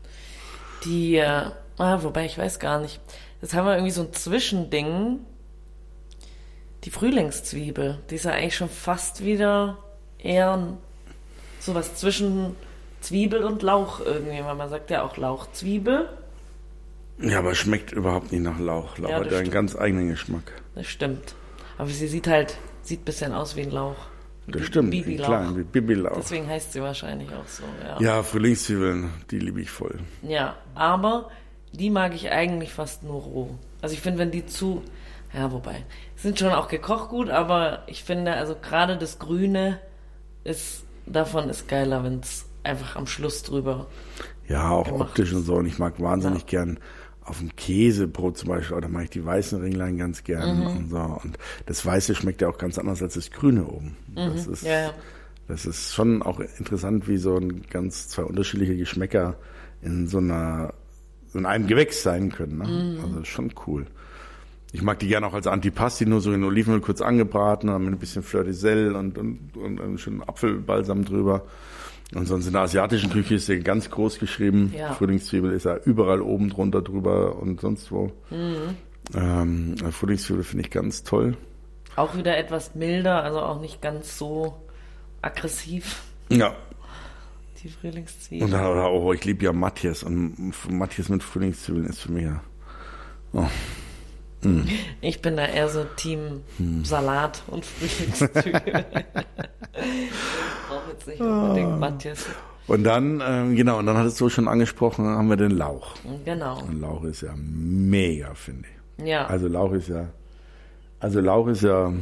Wobei ich weiß gar nicht. Jetzt haben wir irgendwie so ein Zwischending. Die Frühlingszwiebel, die ist ja eigentlich schon fast wieder eher sowas zwischen Zwiebel und Lauch irgendwie, weil man sagt ja auch Lauchzwiebel. Ja, aber schmeckt überhaupt nicht nach Lauch. Lauch hat ja einen ganz eigenen Geschmack. Das stimmt. Aber sie sieht ein bisschen aus wie ein Lauch. Das stimmt, wie Bibilauch. Deswegen heißt sie wahrscheinlich auch so, ja. Ja, Frühlingszwiebeln, die liebe ich voll. Ja, aber die mag ich eigentlich fast nur roh. Also ich finde, wenn die wobei, sind schon auch gekocht gut, aber ich finde, also gerade das Grüne davon ist geiler, wenn es einfach am Schluss drüber ja, auch optisch und so. Und ich mag wahnsinnig gern auf dem Käsebrot zum Beispiel, oder mache ich die weißen Ringlein ganz gern und so. Und das Weiße schmeckt ja auch ganz anders als das Grüne oben. Das ist schon auch interessant, wie so zwei unterschiedliche Geschmäcker in in einem Gewächs sein können. Ne? Also das ist schon cool. Ich mag die gerne auch als Antipasti, nur so in Olivenöl kurz angebraten, dann mit ein bisschen Fleur de Sel und einen schönen Apfelbalsam drüber. Und sonst in der asiatischen Küche ist sie ganz groß geschrieben. Ja. Frühlingszwiebel ist ja überall oben drunter drüber und sonst wo. Frühlingszwiebel finde ich ganz toll. Auch wieder etwas milder, also auch nicht ganz so aggressiv. Ja. Die Frühlingszwiebel. Und ich liebe ja Matjes. Und Matjes mit Frühlingszwiebeln ist für mich ja... Oh. Ich bin da eher so Team Salat und Frühlingszwiebeln. Ich brauche jetzt nicht unbedingt Matjes. Und dann, und dann hattest du schon angesprochen, haben wir den Lauch. Genau. Und Lauch ist ja mega, finde ich. Ja. Also Lauch ist ja, der Lauch ist ja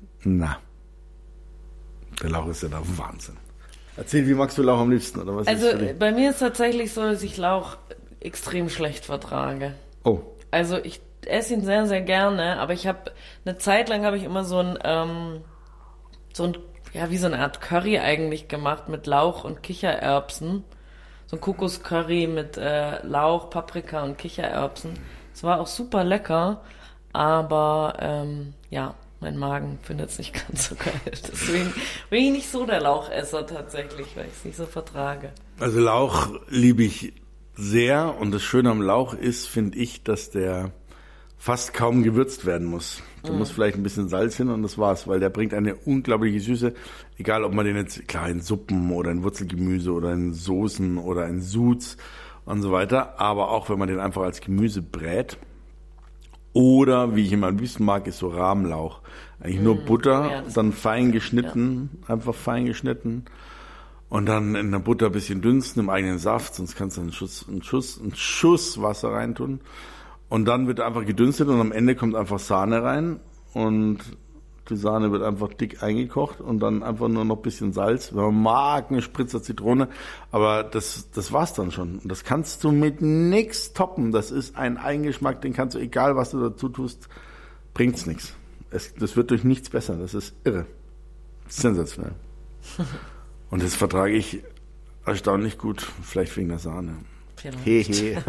der Wahnsinn. Erzähl, wie magst du Lauch am liebsten, oder was? Also bei mir ist tatsächlich so, dass ich Lauch extrem schlecht vertrage. Oh. Also ich esse ihn sehr, sehr gerne, aber eine Zeit lang habe ich immer so ein wie so eine Art Curry eigentlich gemacht mit Lauch und Kichererbsen. So ein Kokoscurry mit Lauch, Paprika und Kichererbsen. Es war auch super lecker, aber mein Magen findet es nicht ganz so geil. Deswegen bin ich nicht so der Lauchesser tatsächlich, weil ich es nicht so vertrage. Also Lauch liebe ich sehr und das Schöne am Lauch ist, finde ich, dass der fast kaum gewürzt werden muss. Da muss vielleicht ein bisschen Salz hin und das war's, weil der bringt eine unglaubliche Süße, egal ob man den jetzt, klar, in Suppen oder in Wurzelgemüse oder in Soßen oder in Suds und so weiter, aber auch wenn man den einfach als Gemüse brät. Oder, wie ich ihn am liebsten mag, ist so Rahmlauch. Eigentlich nur Butter, dann fein geschnitten, einfach fein geschnitten. Und dann in der Butter ein bisschen dünsten, im eigenen Saft, sonst kannst du einen Schuss Wasser reintun. Und dann wird einfach gedünstet und am Ende kommt einfach Sahne rein. Und die Sahne wird einfach dick eingekocht und dann einfach nur noch ein bisschen Salz. Wenn man mag, eine Spritzer Zitrone. Aber das war's dann schon. Und das kannst du mit nix toppen. Das ist ein Eigengeschmack, den kannst du, egal was du dazu tust, bringt's nichts. Das wird durch nichts besser. Das ist irre. Sensationell. Und das vertrage ich erstaunlich gut. Vielleicht wegen der Sahne. Hehe. Stimmt.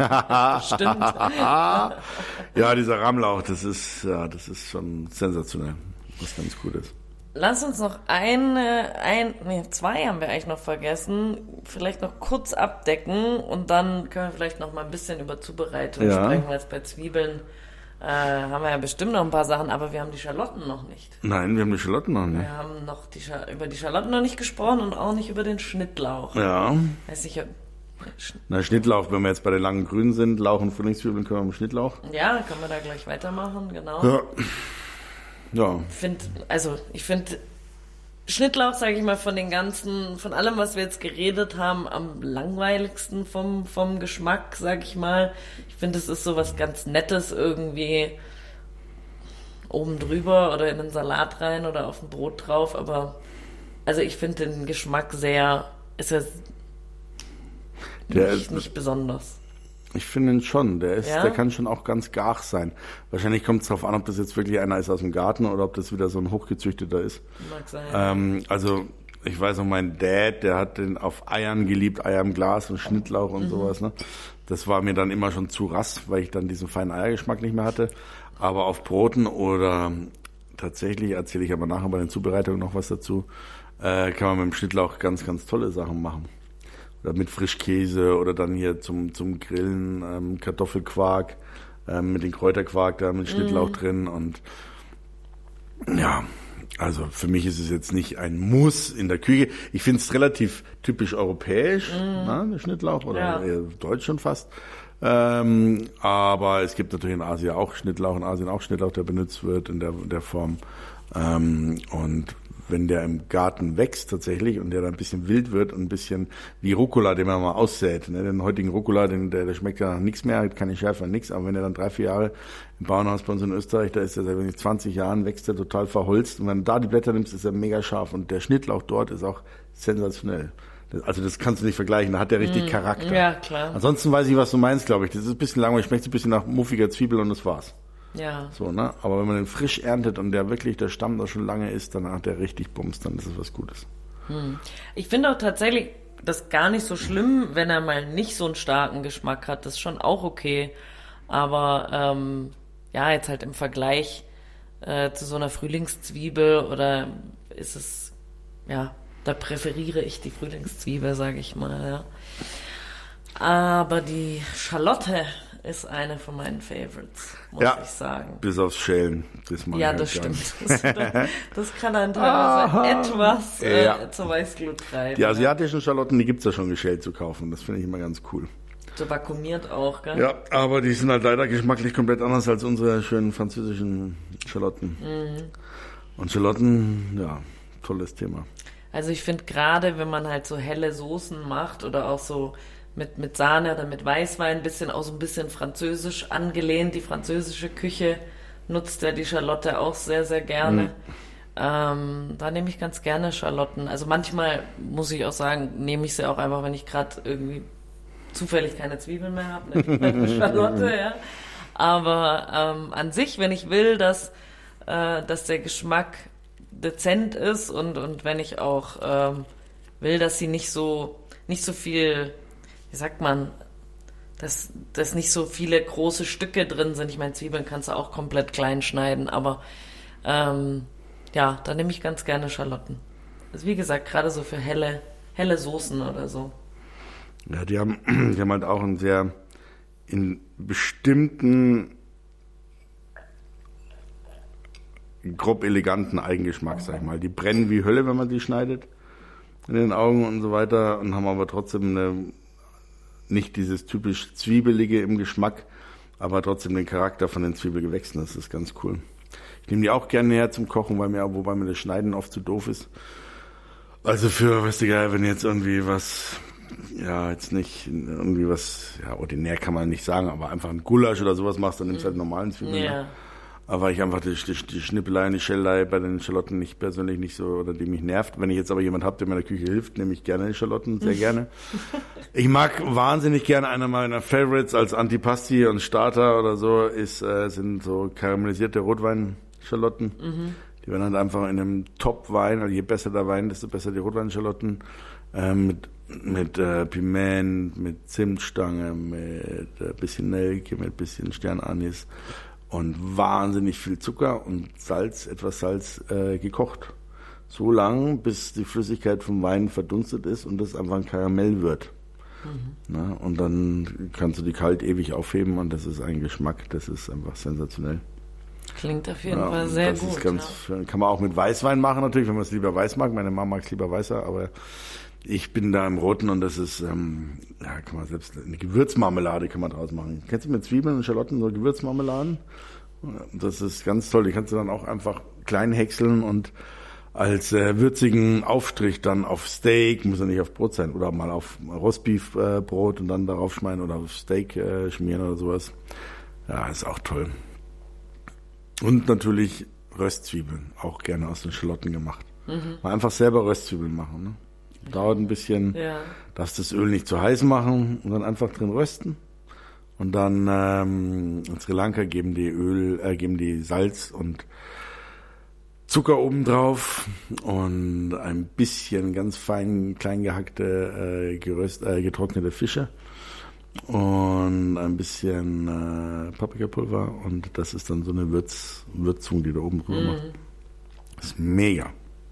Ja, dieser Rahmlauch, das ist schon sensationell. Was ganz gut ist. Lass uns noch zwei haben wir eigentlich noch vergessen. Vielleicht noch kurz abdecken und dann können wir vielleicht noch mal ein bisschen über Zubereitung sprechen, weil es bei Zwiebeln haben wir ja bestimmt noch ein paar Sachen, aber wir haben die Schalotten noch nicht. Nein, wir haben die Schalotten noch nicht. Wir haben noch über die Schalotten noch nicht gesprochen und auch nicht über den Schnittlauch. Ja. Weiß nicht, Schnittlauch, wenn wir jetzt bei den langen Grünen sind, Lauch und Frühlingszwiebeln, können wir mit Schnittlauch. Ja, können wir da gleich weitermachen, genau. Ja. Ich finde Schnittlauch, sage ich mal, von allem, was wir jetzt geredet haben, am langweiligsten vom Geschmack, sage ich mal. Ich finde, es ist so was ganz Nettes irgendwie oben drüber oder in den Salat rein oder auf ein Brot drauf, aber also ich finde den Geschmack nicht besonders. Ich finde ihn schon. Der kann schon auch ganz gar sein. Wahrscheinlich kommt es darauf an, ob das jetzt wirklich einer ist aus dem Garten oder ob das wieder so ein hochgezüchteter ist. Mag sein. Also ich weiß noch, mein Dad, der hat den auf Eiern geliebt, Eier im Glas und Schnittlauch und sowas. Ne? Das war mir dann immer schon zu rass, weil ich dann diesen feinen Eiergeschmack nicht mehr hatte. Aber auf Broten oder tatsächlich, erzähle ich aber nachher bei den Zubereitungen noch was dazu, kann man mit dem Schnittlauch ganz, ganz tolle Sachen machen. Oder mit Frischkäse oder dann hier zum Grillen Kartoffelquark mit dem Kräuterquark da mit Schnittlauch drin und ja, also für mich ist es jetzt nicht ein Muss in der Küche. Ich finde es relativ typisch europäisch, der Schnittlauch oder eher deutsch schon fast. Aber es gibt natürlich in Asien auch Schnittlauch, der benutzt wird in der Form. Und wenn der im Garten wächst tatsächlich und der dann ein bisschen wild wird und ein bisschen wie Rucola, den man mal aussät. Ne? Den heutigen Rucola, der schmeckt ja nach nichts mehr, hat keine Schärfe, nichts. Aber wenn der dann 3-4 Jahre im Bauernhaus bei uns in Österreich, da ist der seit 20 Jahren, wächst der total verholzt. Und wenn du da die Blätter nimmst, ist er mega scharf. Und der Schnittlauch dort ist auch sensationell. Also das kannst du nicht vergleichen, da hat der richtig Charakter. Ja, klar. Ansonsten weiß ich, was du meinst, glaube ich. Das ist ein bisschen langweilig, schmeckt ein bisschen nach muffiger Zwiebel und das war's. Ja. So, ne? Aber wenn man den frisch erntet und der Stamm da schon lange ist, dann hat der richtig Bums, dann ist es was Gutes. Ich finde auch tatsächlich das gar nicht so schlimm, wenn er mal nicht so einen starken Geschmack hat. Das ist schon auch okay. Aber jetzt halt im Vergleich zu so einer Frühlingszwiebel oder ist es, da präferiere ich die Frühlingszwiebel, sage ich mal, ja. Aber die Schalotte ist eine von meinen Favorites, muss ich sagen. Bis aufs Schälen. Das stimmt. Das kann dann teilweise etwas zur Weißglut treiben. Die asiatischen Schalotten, die gibt's ja schon geschält zu kaufen. Das finde ich immer ganz cool. So vakuumiert auch, gell? Ja, aber die sind halt leider geschmacklich komplett anders als unsere schönen französischen Schalotten. Und Schalotten, tolles Thema. Also ich finde gerade, wenn man halt so helle Soßen macht oder auch so mit Sahne oder mit Weißwein, auch so ein bisschen französisch angelehnt. Die französische Küche nutzt ja die Schalotte auch sehr, sehr gerne. Da nehme ich ganz gerne Schalotten. Also manchmal, muss ich auch sagen, nehme ich sie auch einfach, wenn ich gerade irgendwie zufällig keine Zwiebeln mehr habe, nehme ich eine Schalotte, ja. Aber an sich, wenn ich will, dass der Geschmack dezent ist und wenn ich auch will, dass sie nicht so viel, wie sagt man, dass nicht so viele große Stücke drin sind. Ich meine, Zwiebeln kannst du auch komplett klein schneiden, aber da nehme ich ganz gerne Schalotten. Also wie gesagt, gerade so für helle Soßen oder so. Ja, die haben halt auch einen sehr in bestimmten grob eleganten Eigengeschmack, sag ich mal. Die brennen wie Hölle, wenn man die schneidet in den Augen und so weiter und haben aber trotzdem nicht dieses typisch Zwiebelige im Geschmack, aber trotzdem den Charakter von den Zwiebelgewächsen. Das ist ganz cool. Ich nehme die auch gerne her zum Kochen, wobei mir das Schneiden oft zu doof ist. Also weißt du geil, wenn jetzt irgendwie was, jetzt nicht irgendwie was, ordinär kann man nicht sagen, aber einfach ein Gulasch oder sowas machst, dann nimmst du halt normalen Zwiebeln. Ja. Aber ich einfach die Schnippelei und die Schellei bei den Schalotten nicht persönlich nicht so, oder die mich nervt. Wenn ich jetzt aber jemand habe, der mir in der Küche hilft, nehme ich gerne die Schalotten, sehr gerne. Ich mag wahnsinnig gerne, einer meiner Favorites als Antipasti und Starter oder so, sind so karamellisierte Rotweinschalotten. Mhm. Die werden halt einfach in einem Top-Wein, also je besser der Wein, desto besser die Rotweinschalotten, mit Piment, mit Zimtstange, mit bisschen Nelke, mit bisschen Sternanis. Und wahnsinnig viel Zucker und etwas Salz gekocht. So lang, bis die Flüssigkeit vom Wein verdunstet ist und das einfach ein Karamell wird. Mhm. Na, und dann kannst du die kalt ewig aufheben und das ist ein Geschmack, das ist einfach sensationell. Klingt auf jeden Fall sehr gut. Kann man auch mit Weißwein machen natürlich, wenn man es lieber weiß mag. Meine Mama mag es lieber weißer, aber ich bin da im Roten und das ist, kann man selbst, eine Gewürzmarmelade kann man draus machen. Kennst du mit Zwiebeln und Schalotten so Gewürzmarmeladen? Das ist ganz toll. Die kannst du dann auch einfach klein häckseln und als würzigen Aufstrich dann auf Steak, muss ja nicht auf Brot sein, oder mal auf Rostbeef-Brot und dann darauf schneiden oder auf Steak schmieren oder sowas. Ja, ist auch toll. Und natürlich Röstzwiebeln, auch gerne aus den Schalotten gemacht. Mhm. Mal einfach selber Röstzwiebeln machen, ne? Dauert ein bisschen, darfst das Öl nicht zu heiß machen und dann einfach drin rösten. Und dann in Sri Lanka geben die Salz und Zucker oben drauf und ein bisschen ganz fein, klein gehackte, getrocknete Fische und ein bisschen Paprikapulver und das ist dann so eine Würzung, die da oben drüber macht. Das ist mega.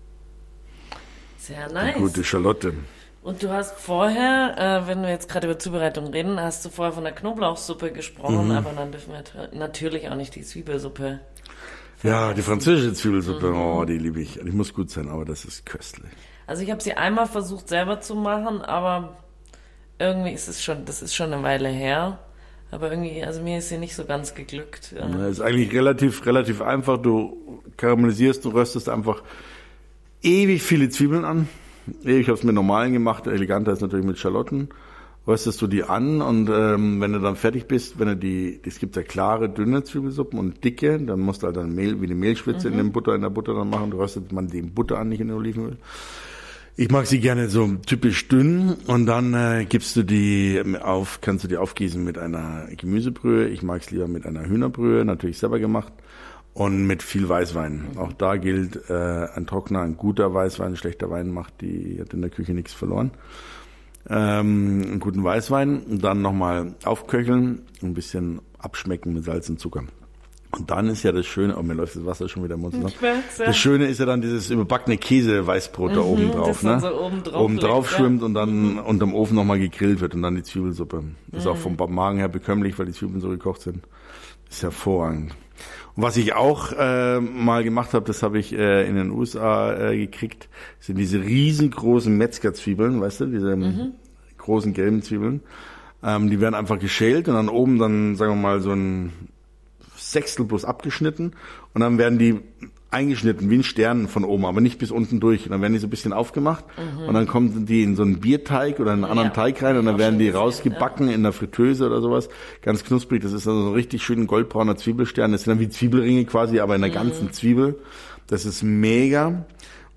Sehr nice. Die gute Schalotte. Und du hast vorher, wenn wir jetzt gerade über Zubereitung reden, hast du vorher von der Knoblauchsuppe gesprochen, aber dann dürfen wir natürlich auch nicht die Zwiebelsuppe. Ja, die französische Zwiebelsuppe, die liebe ich. Die muss gut sein, aber das ist köstlich. Also ich habe sie einmal versucht selber zu machen, aber irgendwie das ist schon eine Weile her. Aber irgendwie, also mir ist sie nicht so ganz geglückt. Ja. Das ist eigentlich relativ einfach. Du karamellisierst, du röstest einfach ewig viele Zwiebeln an. Ich habe es mit normalen gemacht, eleganter ist natürlich mit Schalotten. Röstest du die an und wenn du dann fertig bist, es gibt ja klare, dünne Zwiebelsuppen und dicke, dann musst du halt dann wie eine Mehlschwitze in der Butter dann machen. Da röstet man die in Butter an, nicht in Olivenöl. Ich mag sie gerne so typisch dünn und dann kannst du die aufgießen mit einer Gemüsebrühe. Ich mag es lieber mit einer Hühnerbrühe, natürlich selber gemacht. Und mit viel Weißwein. Auch da gilt, ein trockener, ein guter Weißwein, ein schlechter Wein hat in der Küche nichts verloren. Einen guten Weißwein und dann nochmal aufköcheln, ein bisschen abschmecken mit Salz und Zucker. Und dann ist ja das Schöne, mir läuft das Wasser schon wieder im Mund zusammen. Das Schöne ist ja dann dieses überbackene Käse-Weißbrot da oben drauf, das ne? So oben drauf schwimmt und dann unterm Ofen nochmal gegrillt wird und dann die Zwiebelsuppe. Ist auch vom Magen her bekömmlich, weil die Zwiebeln so gekocht sind. Ist hervorragend. Und was ich auch mal gemacht habe, das habe ich in den USA gekriegt, sind diese riesengroßen Metzgerzwiebeln, weißt du, diese großen gelben Zwiebeln. Die werden einfach geschält und dann oben dann, sagen wir mal, so ein Sechstel bloß abgeschnitten und dann werden die eingeschnitten wie ein Stern von oben, aber nicht bis unten durch. Und dann werden die so ein bisschen aufgemacht und dann kommen die in so einen Bierteig oder einen anderen Teig rein und dann werden die rausgebacken in der Fritteuse oder sowas. Ganz knusprig. Das ist also so ein richtig schön goldbrauner Zwiebelstern. Das sind dann wie Zwiebelringe quasi, aber in der ganzen Zwiebel. Das ist mega.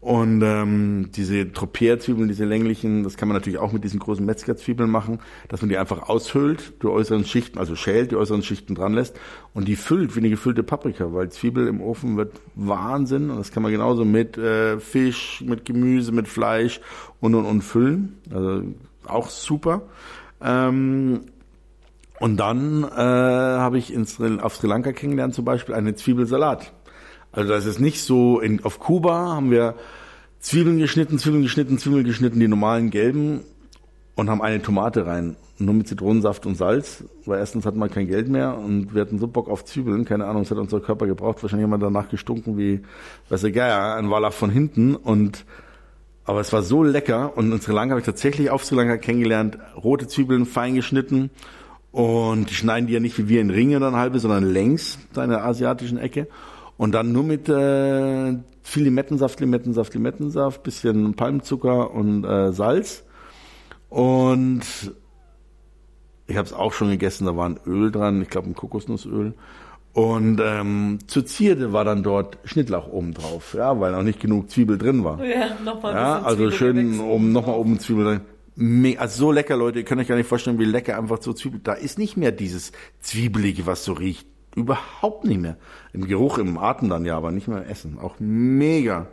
Und diese Tropea-Zwiebeln, diese länglichen, das kann man natürlich auch mit diesen großen Metzgerzwiebeln machen, dass man die einfach aushöhlt, die äußeren Schichten, also schält, die äußeren Schichten dran lässt und die füllt wie eine gefüllte Paprika, weil Zwiebel im Ofen wird Wahnsinn und das kann man genauso mit Fisch, mit Gemüse, mit Fleisch und füllen, also auch super. Und dann habe ich auf Sri Lanka kennengelernt zum Beispiel einen Zwiebelsalat. Also das ist nicht so, auf Kuba haben wir Zwiebeln geschnitten, die normalen gelben und haben eine Tomate rein. Nur mit Zitronensaft und Salz, weil erstens hatten wir kein Geld mehr und wir hatten so Bock auf Zwiebeln, keine Ahnung, es hat unser Körper gebraucht. Wahrscheinlich haben wir danach gestunken wie, weiß ich, ein Wallach von hinten aber es war so lecker und in Sri Lanka habe ich tatsächlich auf Sri Lanka kennengelernt, rote Zwiebeln fein geschnitten und die schneiden die ja nicht wie wir in Ringe oder eine halbe, sondern längs, da in der asiatischen Ecke. Und dann nur mit viel Limettensaft, bisschen Palmzucker und Salz. Und ich habe es auch schon gegessen, da war ein Öl dran, ich glaube ein Kokosnussöl. Und zur Zierde war dann dort Schnittlauch oben drauf, ja, weil noch nicht genug Zwiebel drin war. Ja, nochmal ein bisschen also schön nochmal oben Zwiebel drin. Also so lecker, Leute, ihr könnt euch gar nicht vorstellen, wie lecker einfach so Zwiebel. Da ist nicht mehr dieses Zwiebelige, was so riecht. Überhaupt nicht mehr. Im Geruch, im Atem dann ja, aber nicht mehr im Essen. Auch mega.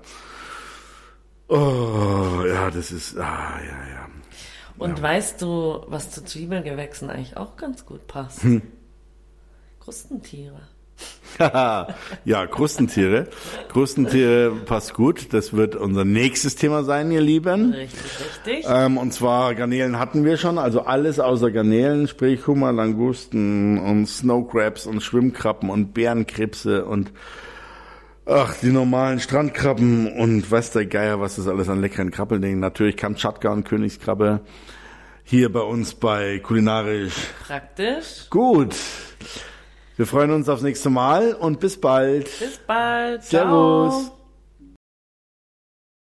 Oh, ja, das ist, ja. Und weißt du, was zu Zwiebelgewächsen eigentlich auch ganz gut passt? Krustentiere. Ja, Krustentiere. Krustentiere passt gut. Das wird unser nächstes Thema sein, ihr Lieben. Richtig. Und zwar Garnelen hatten wir schon, also alles außer Garnelen, sprich Hummer, Langusten und Snow Crabs und Schwimmkrabben und Bärenkrebse und die normalen Strandkrabben und weiß der Geier, was das alles an leckeren Krabbeldingen. Natürlich Kamtschatka und Königskrabbe. Hier bei uns bei Kulinarisch. Praktisch. Gut. Wir freuen uns aufs nächste Mal und bis bald. Bis bald. Servus. Ciao.